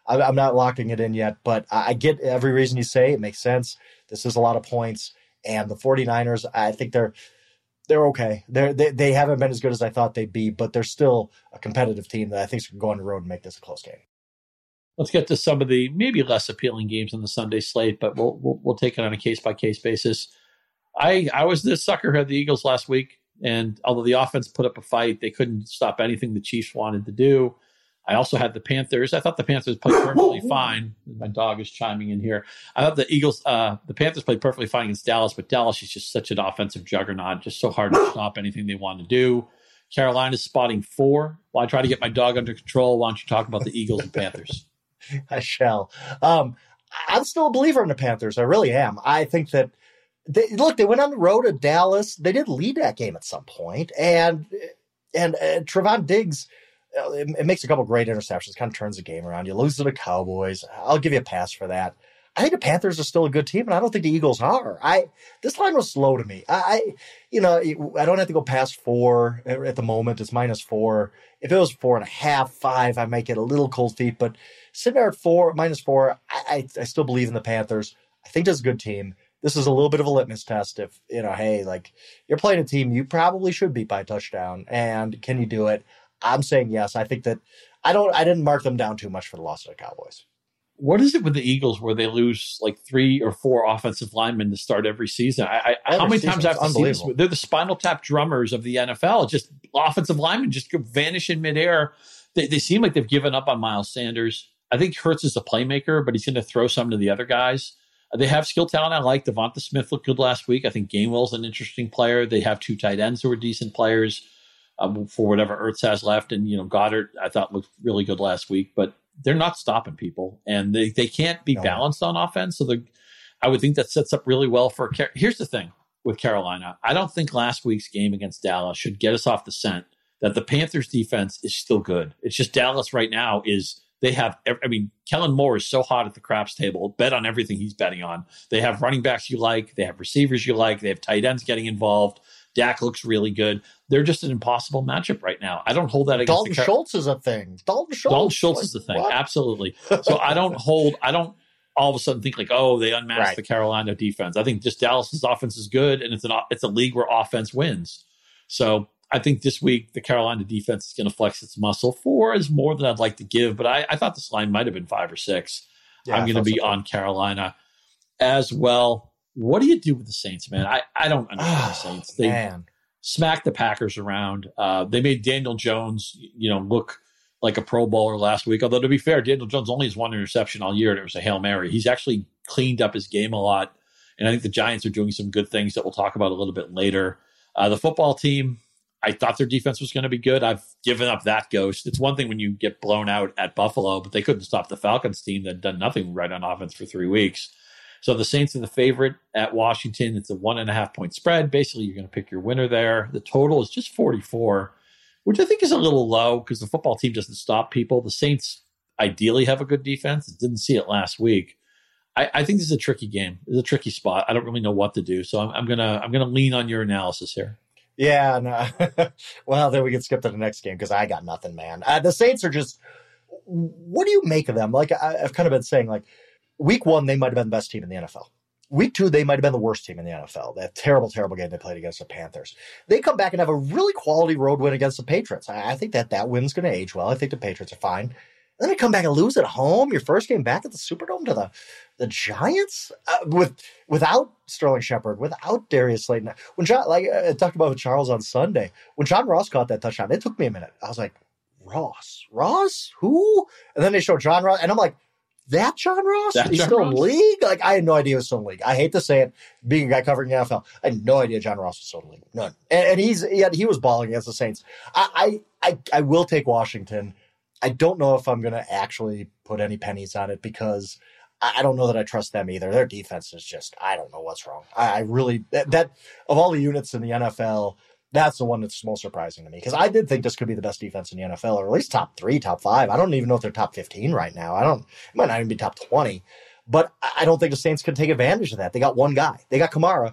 I, I'm not locking it in yet, but I, I get every reason you say. It makes sense. This is a lot of points. And the 49ers, I think they're they're okay. They're, they they haven't been as good as I thought they'd be, but they're still a competitive team that I think is going to go on the road and make this a close game. Let's get to some of the maybe less appealing games on the Sunday slate, but we'll we'll, we'll take it on a case by case basis. I I was this sucker who had the Eagles last week, and although the offense put up a fight, they couldn't stop anything the Chiefs wanted to do. I also had the Panthers. I thought the Panthers played perfectly fine. My dog is chiming in here. I thought the Eagles, uh, the Panthers played perfectly fine against Dallas, but Dallas is just such an offensive juggernaut, just so hard to stop anything they want to do. Carolina's spotting four. While I try to get my dog under control, why don't you talk about the Eagles and Panthers? I shall. Um, I'm still a believer in the Panthers. I really am. I think that, they, look, they went on the road to Dallas. They did lead that game at some point, and and uh, Trevon Diggs, It, it makes a couple great interceptions, kind of turns the game around. You lose to the Cowboys. I'll give you a pass for that. I think the Panthers are still a good team, and I don't think the Eagles are. I this line was slow to me. I, I you know, I don't have to go past four at the moment. It's minus four. If it was four and a half, five, I might get a little cold feet. But sitting there at four, minus four, I, I, I still believe in the Panthers. I think that's a good team. This is a little bit of a litmus test. If you know, hey, like you're playing a team you probably should beat by a touchdown, and can you do it? I'm saying yes. I think that I don't. I didn't mark them down too much for the loss to the Cowboys. What is it with the Eagles where they lose like three or four offensive linemen to start every season? I, I, how many times I have to see this? They're the spinal tap drummers of the N F L. Just offensive linemen just vanish in midair. They, they seem like they've given up on Miles Sanders. I think Hurts is a playmaker, but he's going to throw some to the other guys. They have skill talent. I like Devonta Smith looked good last week. I think Gainwell's an interesting player. They have two tight ends who are decent players. Um, for whatever Ertz has left. And, you know, Goddard, I thought looked really good last week, but they're not stopping people and they, they can't be no. balanced on offense. So the, I would think that sets up really well for, here's the thing with Carolina. I don't think last week's game against Dallas should get us off the scent that the Panthers defense is still good. It's just Dallas right now is they have, I mean, Kellen Moore is so hot at the craps table, bet on everything he's betting on. They have running backs you like. They have receivers you like. They have tight ends getting involved. Dak looks really good. They're just an impossible matchup right now. I don't hold that against Dalton the Car- Schultz is a thing. Dalton Schultz. Dalton Schultz like, is the thing. What? Absolutely. So I don't hold, I don't all of a sudden think like, oh, they unmasked right. the Carolina defense. I think just Dallas's offense is good, and it's an it's a league where offense wins. So I think this week the Carolina defense is going to flex its muscle. Four is more than I'd like to give, but I, I thought this line might have been five or six. Yeah, I'm going to be so on Carolina as well. What do you do with the Saints, man? I, I don't understand the Saints. They man. smacked the Packers around. Uh, they made Daniel Jones, you know, look like a Pro Bowler last week. Although, to be fair, Daniel Jones only has one interception all year, and it was a Hail Mary. He's actually cleaned up his game a lot, and I think the Giants are doing some good things that we'll talk about a little bit later. Uh, the football team, I thought their defense was going to be good. I've given up that ghost. It's one thing when you get blown out at Buffalo, but they couldn't stop the Falcons team that had done nothing right on offense for three weeks. So the Saints are the favorite at Washington. It's a one and a half point spread. Basically, you're going to pick your winner there. The total is just forty-four, which I think is a little low because the football team doesn't stop people. The Saints ideally have a good defense. Didn't see it last week. I, I think this is a tricky game. It's a tricky spot. I don't really know what to do. So I'm, I'm gonna I'm gonna lean on your analysis here. Yeah, no. Well, then we can skip to the next game because I got nothing, man. Uh, the Saints are just. What do you make of them? Like I, I've kind of been saying, like. Week one, they might have been the best team in the N F L. Week two, they might have been the worst team in the N F L. That terrible, terrible game they played against the Panthers. They come back and have a really quality road win against the Patriots. I, I think that that win's going to age well. I think the Patriots are fine. And then they come back and lose at home. Your first game back at the Superdome to the, the Giants uh, with without Sterling Shepard, without Darius Slayton. When John, like I talked about with Charles on Sunday, when John Ross caught that touchdown, it took me a minute. I was like, Ross, Ross, who? And then they show John Ross, and I'm like. That John Ross? That He's John still Ross? in the league? Like, I had no idea he was still in the league. I hate to say it, being a guy covering the N F L. I had no idea John Ross was still in the league. None. And, and he's yeah, he was balling against the Saints. I, I, I, I will take Washington. I don't know if I'm going to actually put any pennies on it because I, I don't know that I trust them either. Their defense is just, I don't know what's wrong. I, I really, that, that, of all the units in the N F L, that's the one that's most surprising to me because I did think this could be the best defense in the N F L, or at least top three, top five. I don't even know if they're top fifteen right now. I don't, it might not even be top twenty, but I don't think the Saints can take advantage of that. They got one guy. They got Kamara.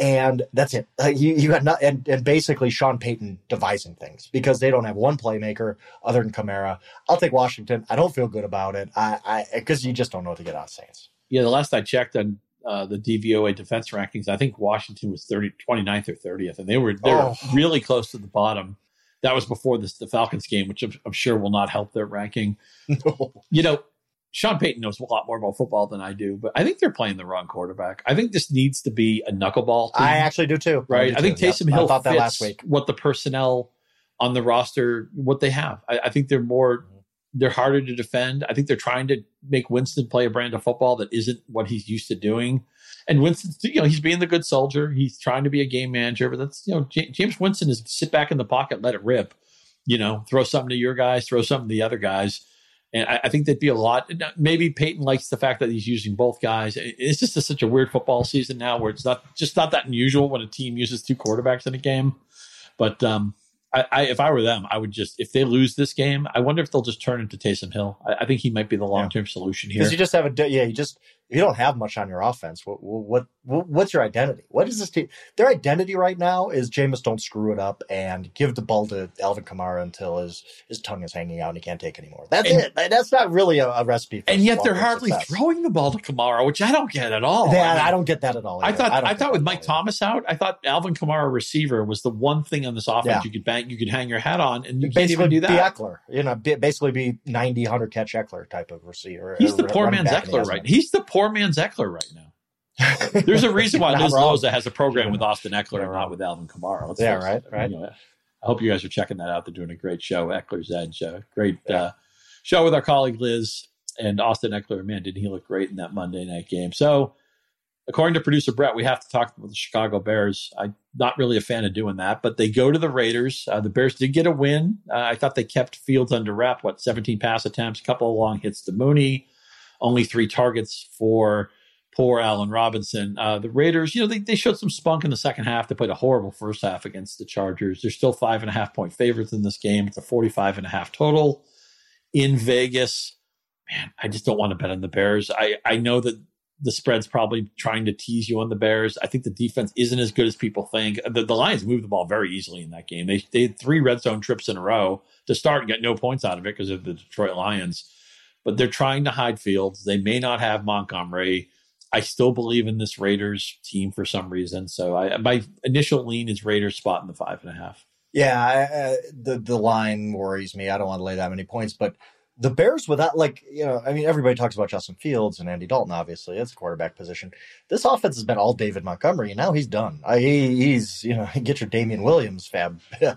And that's it. Uh, you, you got not, and, and basically Sean Payton devising things because they don't have one playmaker other than Kamara. I'll take Washington. I don't feel good about it. I, I, because you just don't know what to get out of Saints. Yeah. The last I checked on uh, the D V O A defense rankings, I think Washington was thirty, twenty-ninth or thirtieth, and they were, they were oh. really close to the bottom. That was before this, the Falcons game, which I'm, I'm sure will not help their ranking. No. You know, Sean Payton knows a lot more about football than I do, but I think they're playing the wrong quarterback. I think this needs to be a knuckleball team. I actually do too. Right? I, I think too. Taysom yep. Hill I thought that fits last week. What the personnel on the roster, what they have. I, I think they're more, they're harder to defend. I think they're trying to make Winston play a brand of football that isn't what he's used to doing. And Winston, you know, he's being the good soldier. He's trying to be a game manager, but that's, you know, J- James Winston is sit back in the pocket, let it rip. You know, throw something to your guys, throw something to the other guys. And I, I think that'd be a lot. Maybe Peyton likes the fact that he's using both guys. It's just a, such a weird football season now where it's not just not that unusual when a team uses two quarterbacks in a game. But um, I, I, if I were them, I would just, if they lose this game, I wonder if they'll just turn into Taysom Hill. I, I think he might be the long-term yeah. solution here. Because you just have a, yeah, you just, if you don't have much on your offense, what, what, what, what's your identity? What is this team? Their identity right now is Jameis don't screw it up and give the ball to Alvin Kamara until his, his tongue is hanging out and he can't take anymore. That's and, it. That's not really a, a recipe for And yet they're hardly success. throwing the ball to Kamara, which I don't get at all. Yeah, I, mean, I don't get that at all. Either. I thought, I, I thought with Mike either. Thomas out, I thought Alvin Kamara receiver was the one thing on this offense yeah. you could bang, you could hang your hat on, and you basically can't even do that. Be Eckler, you know, basically be ninety, one hundred catch Eckler type of receiver. He's the poor man's Eckler, right? He's the poor man's Eckler right now. There's a reason why Liz Loza has a program yeah. with Austin Eckler and not with Alvin Kamara. Let's yeah, right, right. You know, I hope you guys are checking that out. They're doing a great show, Eckler's Edge. Uh, great yeah. uh, show with our colleague Liz and Austin Eckler. Man, didn't he look great in that Monday night game? So, according to producer Brett, we have to talk about the Chicago Bears. I'm not really a fan of doing that, but they go to the Raiders. Uh, the Bears did get a win. Uh, I thought they kept Fields under wrap. What, seventeen pass attempts, a couple of long hits to Mooney, only three targets for poor Allen Robinson. Uh, the Raiders, you know, they, they showed some spunk in the second half. They played a horrible first half against the Chargers. They're still five and a half point favorites in this game. It's a forty-five and a half total in Vegas. Man, I just don't want to bet on the Bears. I, I know that the spread's probably trying to tease you on the Bears. I think the defense isn't as good as people think. The, the Lions moved the ball very easily in that game. They, they had three red zone trips in a row to start and get no points out of it because of the Detroit Lions. But they're trying to hide Fields. They may not have Montgomery. I still believe in this Raiders team for some reason. So I, my initial lean is Raiders spot in the five and a half. Yeah, I, uh, the the line worries me. I don't want to lay that many points, but the Bears without, like, you know, I mean, everybody talks about Justin Fields and Andy Dalton, obviously. It's a quarterback position. This offense has been all David Montgomery, and now he's done. Uh, he, he's, you know, get your Damian Williams fab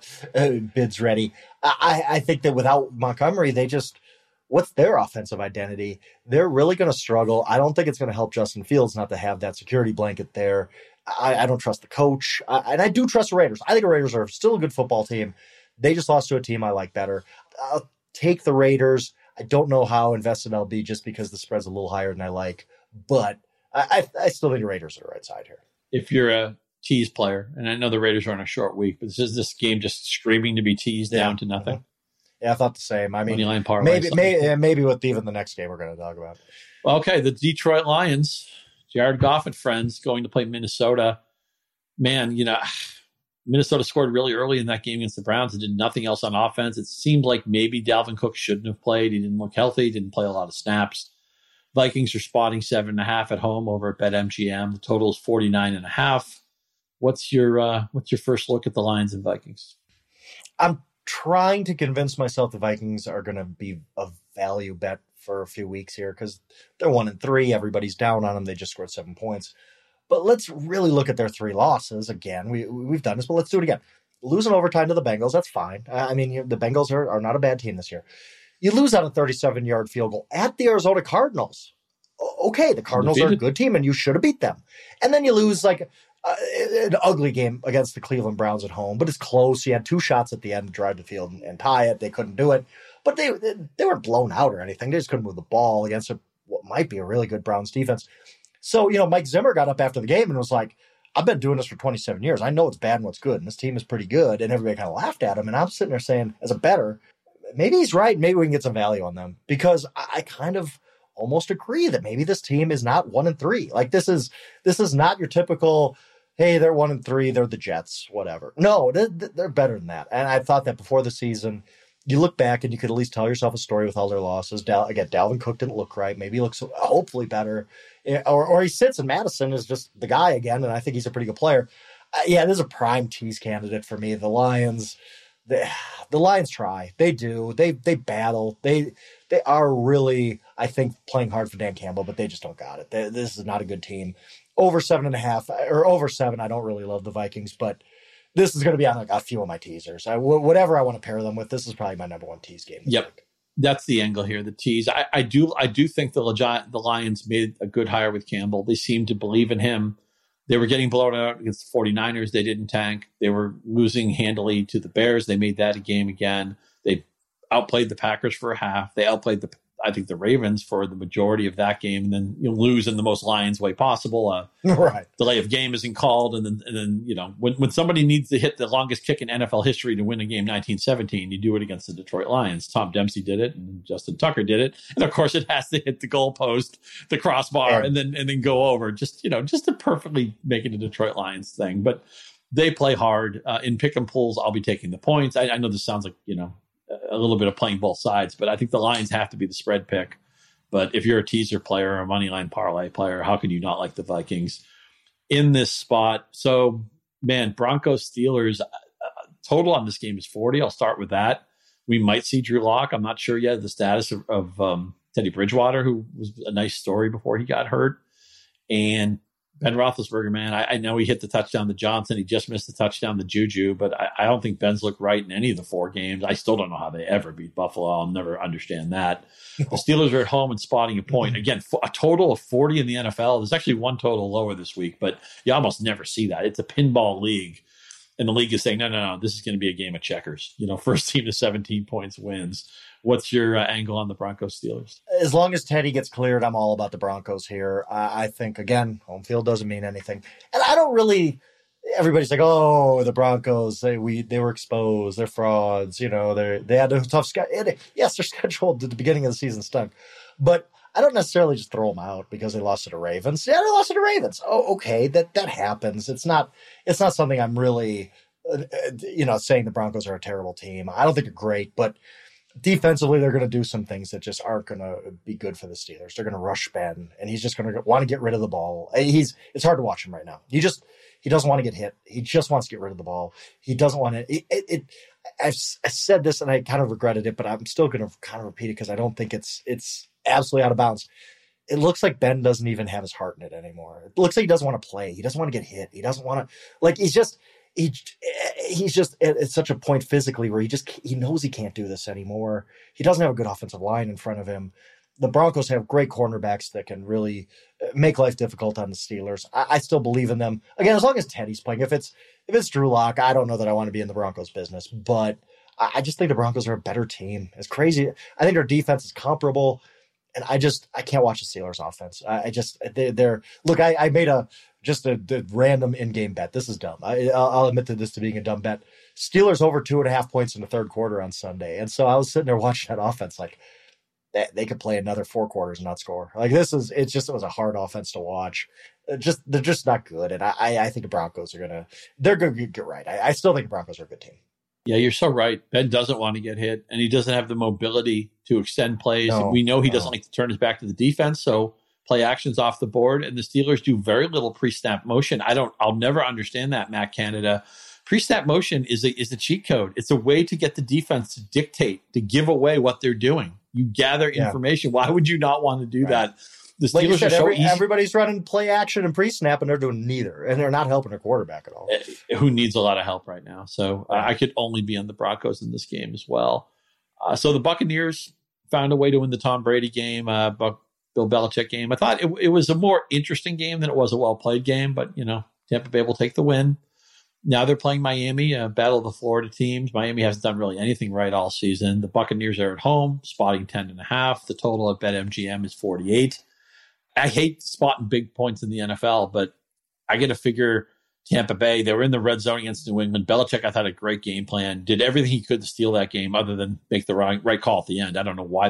bids ready. I, I think that without Montgomery, they just, what's their offensive identity? They're really going to struggle. I don't think it's going to help Justin Fields not to have that security blanket there. I, I don't trust the coach. I, and I do trust the Raiders. I think the Raiders are still a good football team. They just lost to a team I like better. I'll take the Raiders. I don't know how invested I'll be just because the spread's a little higher than I like. But I, I, I still think the Raiders are the right side here. If you're a tease player, and I know the Raiders are on a short week, but this is this game just screaming to be teased yeah. down to nothing. Mm-hmm. Yeah, I thought the same. I mean, parlay, maybe, maybe, maybe with even the next game we're going to talk about. Okay, the Detroit Lions, Jared Goff and friends going to play Minnesota. Man, you know, Minnesota scored really early in that game against the Browns and did nothing else on offense. It seemed like maybe Dalvin Cook shouldn't have played. He didn't look healthy, didn't play a lot of snaps. Vikings are spotting seven and a half at home over at BetMGM. The total is forty-nine and a half. What's your uh, what's your first look at the Lions and Vikings? I'm trying to convince myself the Vikings are going to be a value bet for a few weeks here because they're one and three. Everybody's down on them. They just scored seven points. But let's really look at their three losses again. We we've done this, but let's do it again. Losing overtime to the Bengals, that's fine. I mean, the Bengals are, are not a bad team this year. You lose on a thirty-seven yard field goal at the Arizona Cardinals. Okay, the Cardinals are a good team, and you should have beat them. And then you lose like uh, an ugly game against the Cleveland Browns at home, but it's close. You had two shots at the end to drive the field and, and tie it. They couldn't do it, but they they weren't blown out or anything. They just couldn't move the ball against a, what might be a really good Browns defense. So, you know, Mike Zimmer got up after the game and was like, I've been doing this for twenty-seven years. I know what's bad and what's good, and this team is pretty good. And everybody kind of laughed at him. And I'm sitting there saying, as a bettor, maybe he's right. Maybe we can get some value on them because I, I kind of almost agree that maybe this team is not one and three. Like this is this is not your typical hey, they're one and three, they're the Jets, whatever. No, they're, they're better than that. And I thought that before the season. You look back and you could at least tell yourself a story with all their losses. Dal- again, Dalvin Cook didn't look right. Maybe he looks hopefully better. Or, or he sits and Madison is just the guy again, and I think he's a pretty good player. Uh, yeah, this is a prime tease candidate for me. The Lions, the, the Lions try. They do. They they battle. They they are really, I think, playing hard for Dan Campbell, but they just don't got it. They, this is not a good team. Over seven and a half, or over seven, I don't really love the Vikings, but this is going to be on like a few of my teasers. I, whatever I want to pair them with, this is probably my number one tease game. Yep. Week. That's the angle here, the tease. I, I do I do think the the Lions made a good hire with Campbell. They seemed to believe in him. They were getting blown out against the 49ers. They didn't tank. They were losing handily to the Bears. They made that a game again. They outplayed the Packers for a half. They outplayed the I think the Ravens for the majority of that game, and then you know, lose in the most Lions way possible. Uh, right. Delay of game isn't called, and then and then you know when when somebody needs to hit the longest kick in N F L history to win a game, nineteen seventeen, you do it against the Detroit Lions. Tom Dempsey did it, and Justin Tucker did it, and of course it has to hit the goalpost, the crossbar, and, and then and then go over. Just you know, just to perfectly make it a Detroit Lions thing, but they play hard uh, in pick and pulls. I'll be taking the points. I, I know this sounds like you know. a little bit of playing both sides, but I think the Lions have to be the spread pick. But if you're a teaser player or a money line parlay player, how can you not like the Vikings in this spot? So, man, Broncos Steelers uh, total on this game is forty. I'll start with that. We might see Drew Lock. I'm not sure yet the status of, of um, Teddy Bridgewater, who was a nice story before he got hurt, and Ben Roethlisberger, man, I, I know he hit the touchdown to Johnson. He just missed the touchdown to Juju, but I, I don't think Ben's looked right in any of the four games. I still don't know how they ever beat Buffalo. I'll never understand that. The Steelers are at home and spotting a point. Again, a total of forty in the N F L. There's actually one total lower this week, but you almost never see that. It's a pinball league, and the league is saying, no, no, no, this is going to be a game of checkers. You know, first team to seventeen points wins. What's your uh, angle on the Broncos Steelers? As long as Teddy gets cleared, I'm all about the Broncos here. I, I think, again, home field doesn't mean anything. And I don't really – everybody's like, oh, the Broncos, they we they were exposed. They're frauds. You know, they they had a tough schedule. Yes, their schedule at the beginning of the season stunk. But I don't necessarily just throw them out because they lost to the Ravens. Yeah, they lost to the Ravens. Oh, okay, that, that happens. It's not It's not something I'm really, uh, you know, saying the Broncos are a terrible team. I don't think they're great, but – defensively, they're going to do some things that just aren't going to be good for the Steelers. They're going to rush Ben, and he's just going to want to get rid of the ball. He's it's hard to watch him right now. He just he doesn't want to get hit. He just wants to get rid of the ball. He doesn't want to. It, it, it I've I said this and I kind of regretted it, but I'm still going to kind of repeat it because I don't think it's it's absolutely out of bounds. It looks like Ben doesn't even have his heart in it anymore. It looks like he doesn't want to play. He doesn't want to get hit. He doesn't want to like. He's just. He, he's just at such a point physically where he just he knows he can't do this anymore. He doesn't have a good offensive line in front of him. The Broncos have great cornerbacks that can really make life difficult on the Steelers. I, I still believe in them. Again, as long as Teddy's playing. If it's if it's Drew Lock, I don't know that I want to be in the Broncos business. But I, I just think the Broncos are a better team. It's crazy. I think their defense is comparable. And I just I can't watch the Steelers offense. I, I just they, they're look. I, I made a just a, a random in-game bet. This is dumb. I, I'll, I'll admit to this to being a dumb bet. Steelers over two and a half points in the third quarter on Sunday, and so I was sitting there watching that offense like they, they could play another four quarters and not score. Like this is it's just it was a hard offense to watch. It just they're just not good, and I I think the Broncos are gonna they're gonna get right. I, I still think the Broncos are a good team. Yeah, you're so right. Ben doesn't want to get hit, and he doesn't have the mobility to extend plays. No, and we know he no. doesn't like to turn his back to the defense, so play actions off the board. And the Steelers do very little pre-snap motion. I don't. I'll never understand that, Matt Canada. Pre-snap motion is a is a cheat code. It's a way to get the defense to dictate, to give away what they're doing. You gather Yeah. information. Why would you not want to do Right. that? The Like you Steelers said, are so every, easy. everybody's running play action and pre-snap, and they're doing neither, and they're not helping their quarterback at all. Uh, who needs a lot of help right now. So uh, I could only be on the Broncos in this game as well. Uh, so the Buccaneers found a way to win the Tom Brady game, uh, Buck, Bill Belichick game. I thought it, it was a more interesting game than it was a well-played game, but, you know, Tampa Bay will take the win. Now they're playing Miami, a battle of the Florida teams. Miami hasn't done really anything right all season. The Buccaneers are at home, spotting ten and a half. The total at BetMGM is forty-eight. I hate spotting big points in the N F L, but I got to figure Tampa Bay, they were in the red zone against New England. Belichick, I thought, had a great game plan, did everything he could to steal that game other than make the right, right call at the end. I don't know why they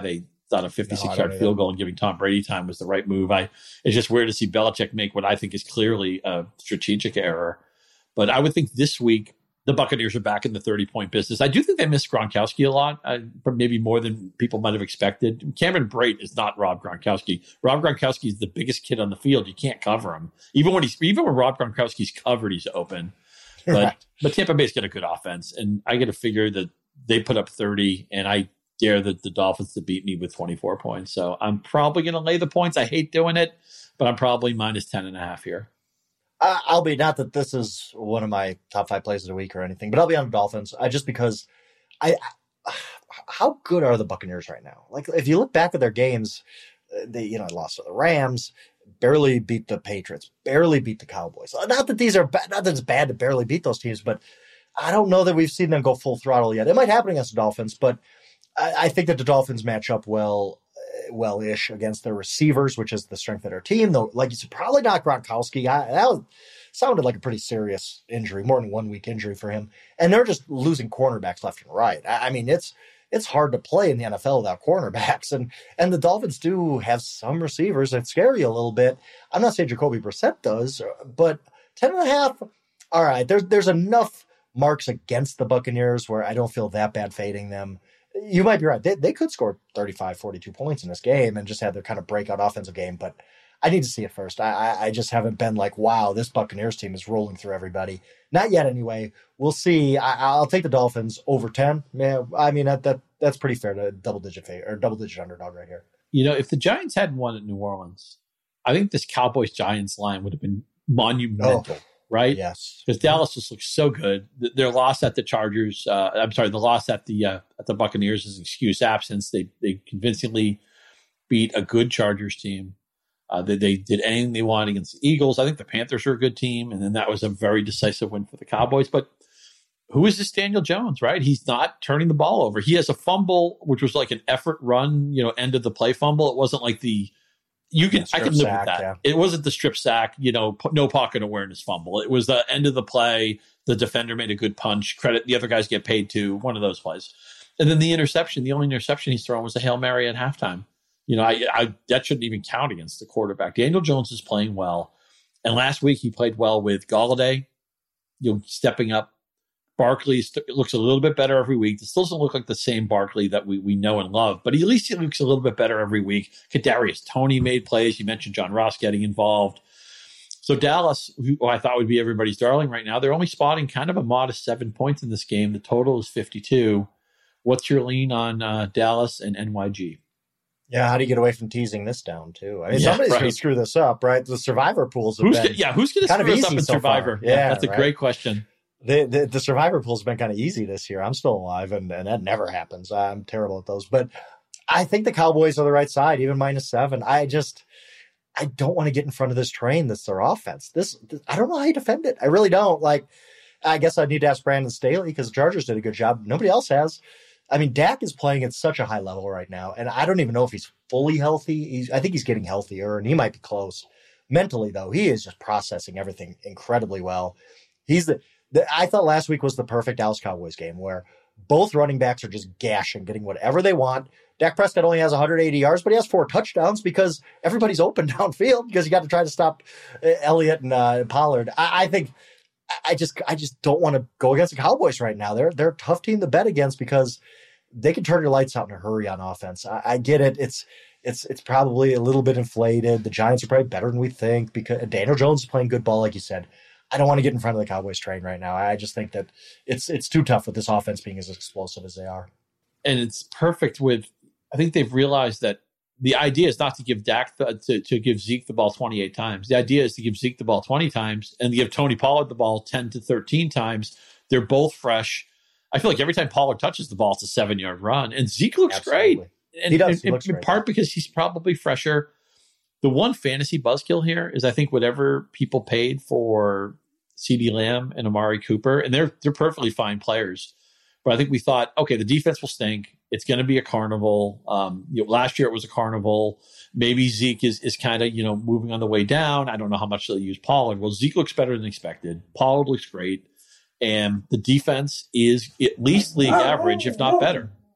thought a fifty-six-yard no, field goal and giving Tom Brady time was the right move. I It's just weird to see Belichick make what I think is clearly a strategic error. But I would think this week the Buccaneers are back in the thirty-point business. I do think they miss Gronkowski a lot, uh, maybe more than people might have expected. Cameron Brate is not Rob Gronkowski. Rob Gronkowski is the biggest kid on the field. You can't cover him. Even when he's even when Rob Gronkowski's covered, he's open. But right. but Tampa Bay's got a good offense, and I got to figure that they put up thirty, and I dare the, the Dolphins to beat me with twenty-four points. So I'm probably going to lay the points. I hate doing it, but I'm probably minus ten and a half here. Uh, I'll be, not that this is one of my top five plays of the week or anything, but I'll be on the Dolphins uh, just because I, I, how good are the Buccaneers right now? Like, if you look back at their games, they, you know, lost to the Rams, barely beat the Patriots, barely beat the Cowboys. Not that these are bad, not that it's bad to barely beat those teams, but I don't know that we've seen them go full throttle yet. It might happen against the Dolphins, but I, I think that the Dolphins match up well, well-ish against their receivers, which is the strength of their team. Though, like you said, probably not Gronkowski. I, that was, sounded like a pretty serious injury, more than one week injury for him. And they're just losing cornerbacks left and right. I, I mean, it's it's hard to play in the N F L without cornerbacks. And and the Dolphins do have some receivers that scare you a little bit. I'm not saying Jacoby Brissett does, but ten and a half, all right, there's, there's enough marks against the Buccaneers where I don't feel that bad fading them. You might be right. They, they could score thirty-five, forty-two points in this game and just have their kind of breakout offensive game, but I need to see it first. I, I, I just haven't been like, wow, this Buccaneers team is rolling through everybody. Not yet, anyway. We'll see. I, I'll take the Dolphins over ten. Yeah, I mean that, that that's pretty fair to double digit favor, or double digit underdog right here. You know, if the Giants hadn't won at New Orleans, I think this Cowboys Giants line would have been monumental. Oh. Right? Yes. Because Dallas just looks so good. Their loss at the Chargers, uh, I'm sorry, the loss at the uh, at the Buccaneers is an excuse absence. They they convincingly beat a good Chargers team. Uh, they, they did anything they wanted against the Eagles. I think the Panthers are a good team, and then that was a very decisive win for the Cowboys. But who is this Daniel Jones, right? He's not turning the ball over. He has a fumble, which was like an effort run, you know, end of the play fumble. It wasn't like the You can, I can live sack, with that. Yeah. It wasn't the strip sack, you know, no pocket awareness fumble. It was the end of the play. The defender made a good punch. Credit the other guys get paid too. One of those plays, and then the interception. The only interception he's thrown was a Hail Mary at halftime. You know, I, I that shouldn't even count against the quarterback. Daniel Jones is playing well, and last week he played well with Golladay. You know, stepping up. Barkley looks a little bit better every week. It still doesn't look like the same Barkley that we, we know and love, but at least he looks a little bit better every week. Kadarius Toney made plays. You mentioned John Ross getting involved. So Dallas, who I thought would be everybody's darling right now, they're only spotting kind of a modest seven points in this game. The total is fifty-two. What's your lean on uh, Dallas and N Y G? Yeah, how do you get away from teasing this down too? I mean, yeah, somebody's right. going to screw this up, right? The survivor pools have who's been gonna, yeah, who's going to screw this up in so Survivor? Yeah, yeah, that's a right? great question. The, the the survivor pool's been kind of easy this year. I'm still alive, and, and that never happens. I'm terrible at those. But I think the Cowboys are the right side, even minus seven. I just, I don't want to get in front of this train that's their offense. This, this I don't know how you defend it. I really don't. Like, I guess I need to ask Brandon Staley because the Chargers did a good job. Nobody else has. I mean, Dak is playing at such a high level right now, and I don't even know if he's fully healthy. He's, I think he's getting healthier, and he might be close. Mentally, though, he is just processing everything incredibly well. He's the I thought last week was the perfect Dallas Cowboys game where both running backs are just gashing, getting whatever they want. Dak Prescott only has one hundred eighty yards, but he has four touchdowns because everybody's open downfield because you got to try to stop Elliott and uh, Pollard. I, I think I just I just don't want to go against the Cowboys right now. They're they're a tough team to bet against because they can turn your lights out in a hurry on offense. I, I get it. It's it's it's probably a little bit inflated. The Giants are probably better than we think because Daniel Jones is playing good ball, like you said. I don't want to get in front of the Cowboys train right now. I just think that it's it's too tough with this offense being as explosive as they are. And it's perfect with, I think they've realized that the idea is not to give Dak, the, to, to give Zeke the ball twenty-eight times. The idea is to give Zeke the ball twenty times and to give Tony Pollard the ball ten to thirteen times. They're both fresh. I feel like every time Pollard touches the ball, it's a seven-yard run. And Zeke looks Absolutely. great. And, he does. In, he looks in great. part because he's probably fresher. The one fantasy buzzkill here is I think whatever people paid for CeeDee Lamb and Amari Cooper, and they're they're perfectly fine players. But I think we thought, okay, the defense will stink. It's going to be a carnival. Um, you know, last year it was a carnival. Maybe Zeke is is kind of, you know, moving on the way down. I don't know how much they'll use Pollard. Well, Zeke looks better than expected. Pollard looks great. And the defense is at least league average, if not better.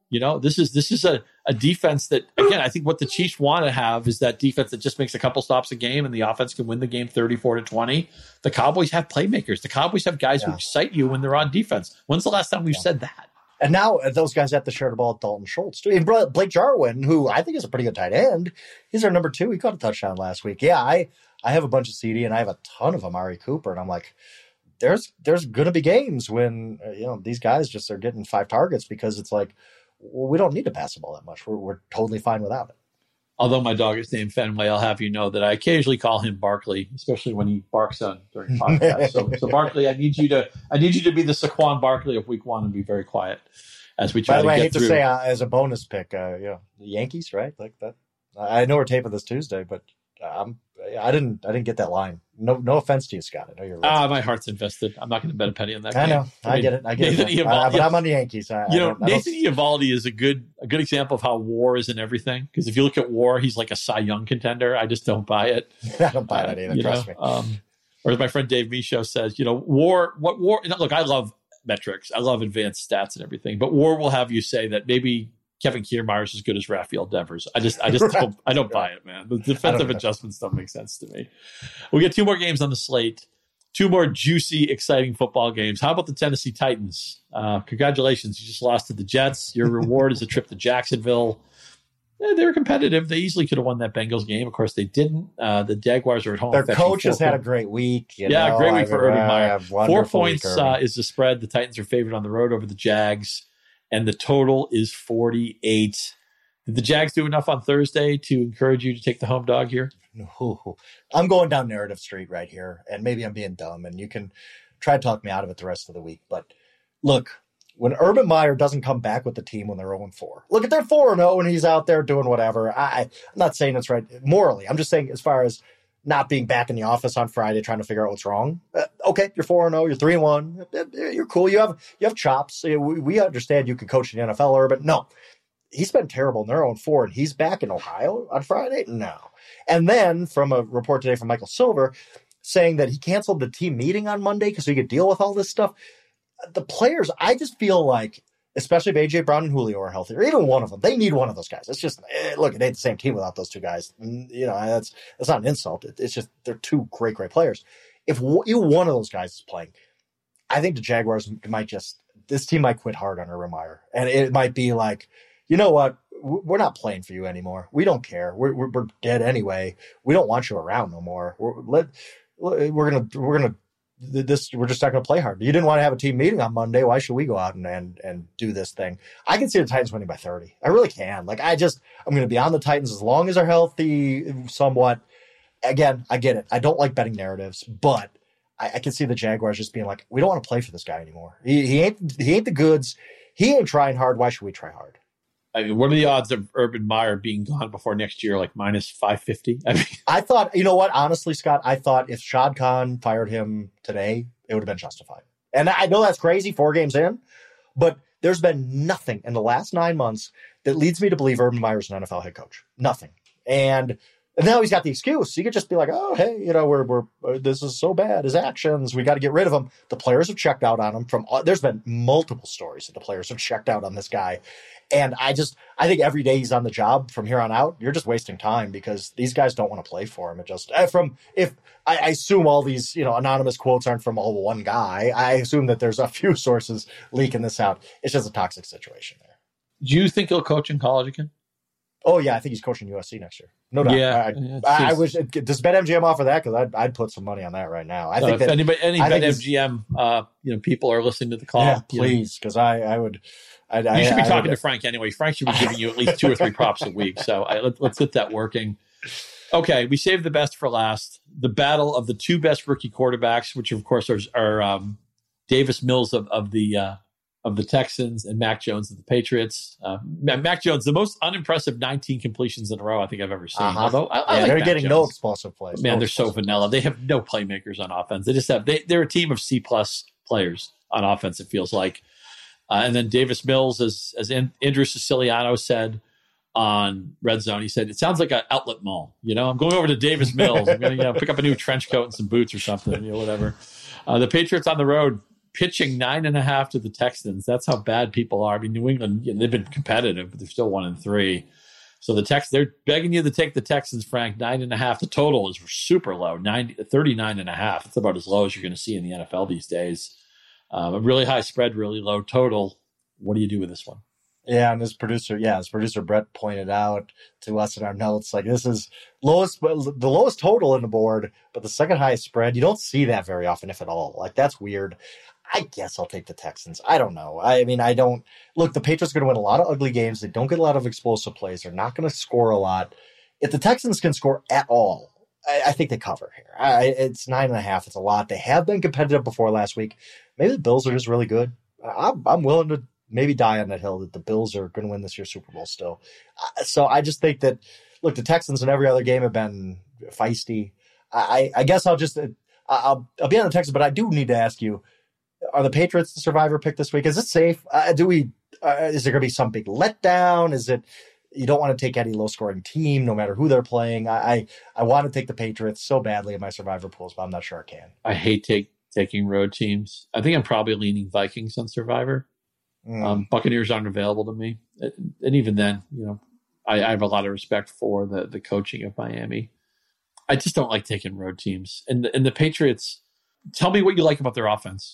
You know, this is this is a, a defense that, again, I think what the Chiefs want to have is that defense that just makes a couple stops a game and the offense can win the game thirty-four to twenty. The Cowboys have playmakers. The Cowboys have guys yeah. who excite you when they're on defense. When's the last time we've yeah. said that? And now those guys have to share the ball with Dalton Schultz, too. And Blake Jarwin, who I think is a pretty good tight end, he's our number two. He caught a touchdown last week. Yeah, I, I have a bunch of C D and I have a ton of Amari Cooper. And I'm like, there's there's going to be games when, you know, these guys just are getting five targets because it's like, well, we don't need to pass the ball that much. We're, we're totally fine without it. Although my dog is named Fenway, I'll have you know that I occasionally call him Barkley, especially when he barks on during podcasts. so, so Barkley, I need you to I need you to be the Saquon Barkley of Week One and be very quiet as we try By the to way, get I hate through. to say uh, as a bonus pick, uh, you know, the Yankees, right? Like that. I know we're taping this Tuesday, but I'm I didn't I didn't get that line. No no offense to you, Scott. I know you're. Ah, uh, my heart's invested. I'm not going to bet a penny on that. I game. know. I, I mean, get it. I get Nathan it. Uh, but I'm on the Yankees. I, you I know, I Nathan Eovaldi is a good a good example of how WAR is in everything. Because if you look at WAR, he's like a Cy Young contender. I just don't buy it. I don't buy uh, that either. Trust know? me. Um, or as my friend Dave Michaud says, you know, WAR. What WAR? Look, I love metrics. I love advanced stats and everything. But WAR will have you say that maybe Kevin Kiermaier is as good as Rafael Devers. I just, I just don't, I don't buy it, man. The defensive adjustments don't make sense to me. We get two more games on the slate, two more juicy, exciting football games. How about the Tennessee Titans? Uh, congratulations, you just lost to the Jets. Your reward is a trip to Jacksonville. Yeah, they were competitive. They easily could have won that Bengals game. Of course, they didn't. Uh, the Jaguars are at home. Their coach has had a great week. You yeah, know, great week I, for Urban uh, Meyer. Four points week, uh, is the spread. The Titans are favored on the road over the Jags, and the total is forty-eight. Did the Jags do enough on Thursday to encourage you to take the home dog here? No. I'm going down narrative street right here, and maybe I'm being dumb, and you can try to talk me out of it the rest of the week. But look, when Urban Meyer doesn't come back with the team when they're oh and four, look at their four and oh, and he's out there doing whatever. I, I'm not saying it's right morally. I'm just saying as far as not being back in the office on Friday trying to figure out what's wrong. Uh, okay, you're four and oh, you're three and one. You're cool. You have you have chops. We, we understand you can coach in the N F L, Urban. No. He's been terrible in their own four, and he's back in Ohio on Friday? No. And then from a report today from Michael Silver saying that he canceled the team meeting on Monday because he could deal with all this stuff. The players, I just feel like, especially if A J Brown and Julio are healthy, or even one of them, they need one of those guys. It's just, eh, look, it ain't the same team without those two guys. You know, that's that's not an insult. It, it's just they're two great, great players. If w- you one of those guys is playing, I think the Jaguars might just, this team might quit hard on Urban Meyer. And it might be like, you know what? We're not playing for you anymore. We don't care. We're we're, we're dead anyway. We don't want you around no more. We're let we're gonna we're gonna this. We're just not gonna play hard. You didn't want to have a team meeting on Monday. Why should we go out and and, and do this thing? I can see the Titans winning by thirty. I really can. Like I just I'm gonna be on the Titans as long as they're healthy, somewhat. Again, I get it. I don't like betting narratives, but I, I can see the Jaguars just being like, we don't want to play for this guy anymore. He he ain't he ain't the goods. He ain't trying hard. Why should we try hard? I mean, what are the odds of Urban Meyer being gone before next year? Like minus five fifty? I mean, I thought, you know what? Honestly, Scott, I thought if Shad Khan fired him today, it would have been justified. And I know that's crazy, four games in, but there's been nothing in the last nine months that leads me to believe Urban Meyer's an N F L head coach. Nothing. And And now he's got the excuse. He could just be like, oh, hey, you know, we're, we're, uh, this is so bad. His actions, we got to get rid of him. The players have checked out on him from, uh, there's been multiple stories that the players have checked out on this guy. And I just, I think every day he's on the job from here on out, you're just wasting time because these guys don't want to play for him. It just, uh, from, if, I, I assume all these, you know, anonymous quotes aren't from all one guy. I assume that there's a few sources leaking this out. It's just a toxic situation there. Do you think he'll coach in college again? Oh, yeah, I think he's coaching U S C next year. No doubt. Yeah, I, yeah, I, I wish. Does BetMGM offer that? Because I'd, I'd put some money on that right now. I no, think if that, anybody, any I think BetMGM, uh, you know, people are listening to the call. Yeah, you know. please, because I, I would. I'd, You I, should be I talking would, to Frank anyway. Frank should be giving you at least two or three props a week. So I, let, let's get that working. Okay, we saved the best for last. The battle of the two best rookie quarterbacks, which of course are, are um, Davis Mills of, of the uh, of the Texans and Mac Jones of the Patriots. Uh, Mac Jones, the most unimpressive nineteen completions in a row I think I've ever seen. Uh-huh. Although I, I yeah, like they're Mac getting Jones. no explosive plays. Man, no they're explosive. so vanilla. They have no playmakers on offense. They just have they they're a team of C plus players on offense. It feels like. Uh, and then Davis Mills, as as Andrew Siciliano said on Red Zone, he said, it sounds like an outlet mall. You know, I'm going over to Davis Mills. I'm going to you know, pick up a new trench coat and some boots or something, you know, whatever. Uh, the Patriots on the road pitching nine and a half to the Texans. That's how bad people are. I mean, New England, you know, they've been competitive, but they're still one and three. So the Tex, they're begging you to take the Texans, Frank. Nine and a half. The total is super low, ninety, thirty-nine and a half. It's about as low as you're going to see in the N F L these days. Um, a really high spread, really low total. What do you do with this one? Yeah, and his producer, yeah, his producer Brett pointed out to us in our notes, like this is lowest, the lowest total in the board, but the second highest spread. You don't see that very often, if at all. Like that's weird. I guess I'll take the Texans. I don't know. I mean, I don't look. The Patriots are going to win a lot of ugly games. They don't get a lot of explosive plays. They're not going to score a lot. If the Texans can score at all, I, I think they cover here. I, it's nine and a half. It's a lot. They have been competitive before last week. Maybe the Bills are just really good. I'm, I'm willing to maybe die on that hill that the Bills are going to win this year's Super Bowl still. Uh, so I just think that, look, the Texans in every other game have been feisty. I, I guess I'll just, I'll, I'll be on the Texans, but I do need to ask you, are the Patriots the survivor pick this week? Is it safe? Uh, do we, uh, is there going to be some big letdown? Is it, you don't want to take any low scoring team, no matter who they're playing? I, I, I want to take the Patriots so badly in my survivor pools, but I'm not sure I can. I hate take, taking road teams. I think I'm probably leaning Vikings on survivor. Mm. Um, Buccaneers aren't available to me. And even then, you know, I, I have a lot of respect for the, the coaching of Miami. I just don't like taking road teams. And the, and the Patriots, tell me what you like about their offense.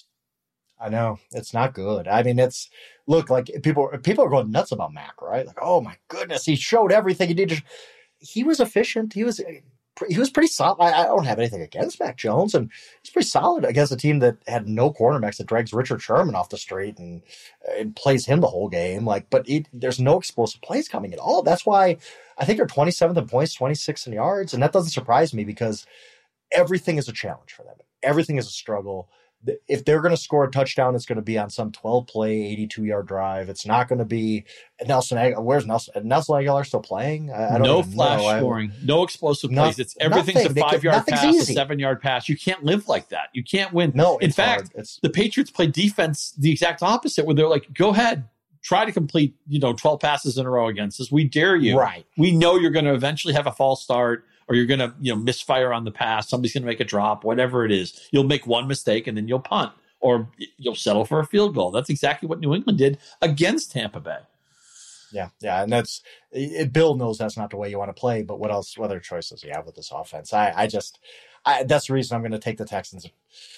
I know it's not good. I mean, it's look like people people are going nuts about Mac, right? Like, oh my goodness, he showed everything he did. He was efficient. He was he was pretty solid. I, I don't have anything against Mac Jones, and he's pretty solid against a team that had no cornerbacks that drags Richard Sherman off the street and, and plays him the whole game. Like, but it, there's no explosive plays coming at all. That's why I think they're twenty-seventh in points, twenty-sixth in yards, and that doesn't surprise me because everything is a challenge for them. Everything is a struggle. If they're going to score a touchdown, it's going to be on some twelve-play, eighty-two-yard drive. It's not going to be Nelson Aguilar. Where's Nelson? Nelson Aguilar still playing? I, I don't no flash know. scoring, no explosive no, plays. It's everything's nothing. a five-yard pass, easy. a seven-yard pass. You can't live like that. You can't win. No, in fact, the Patriots play defense the exact opposite, where they're like, "Go ahead, try to complete, you know, twelve passes in a row against us. We dare you. Right? We know you're going to eventually have a false start." Or you're going to, you know, misfire on the pass. Somebody's going to make a drop, whatever it is. You'll make one mistake and then you'll punt. Or you'll settle for a field goal. That's exactly what New England did against Tampa Bay. Yeah, yeah, and that's it, Bill knows that's not the way you want to play. But what else? What other choices do you have with this offense? I, I just, I, that's the reason I'm going to take the Texans.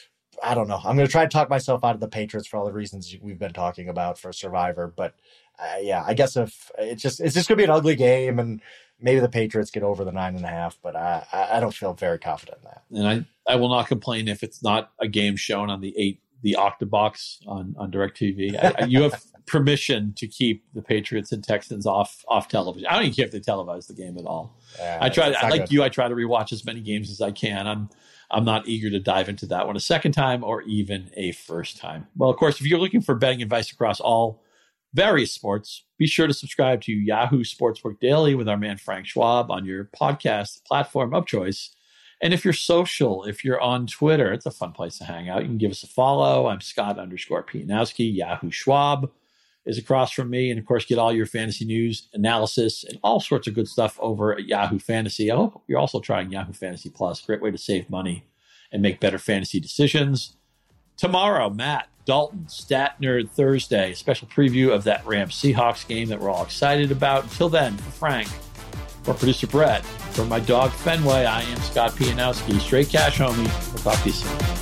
I don't know. I'm going to try to talk myself out of the Patriots for all the reasons we've been talking about for Survivor. But uh, yeah, I guess if it's just it's just going to be an ugly game, and maybe the Patriots get over the nine and a half. But I, I don't feel very confident in that. And I, I will not complain if it's not a game shown on the eight. the Octabox on, on DirecTV. I, I, you have permission to keep the Patriots and Texans off off television. I don't even care if they televise the game at all. Yeah, I try, I, like good. you, I try to rewatch as many games as I can. I'm I'm not eager to dive into that one a second time or even a first time. Well, of course, if you're looking for betting advice across all various sports, be sure to subscribe to Yahoo Sportsbook Daily with our man Frank Schwab on your podcast platform of choice. And if you're social, if you're on Twitter, it's a fun place to hang out. You can give us a follow. I'm Scott underscore Pianowski. Yahoo Schwab is across from me. And, of course, get all your fantasy news, analysis, and all sorts of good stuff over at Yahoo Fantasy. I hope you're also trying Yahoo Fantasy Plus. Great way to save money and make better fantasy decisions. Tomorrow, Matt, Dalton, Stat Nerd Thursday, special preview of that Rams Seahawks game that we're all excited about. Until then, for Frank, for producer Brett, for my dog Fenway, I am Scott Pianowski. Straight cash, homie. We'll talk to you soon.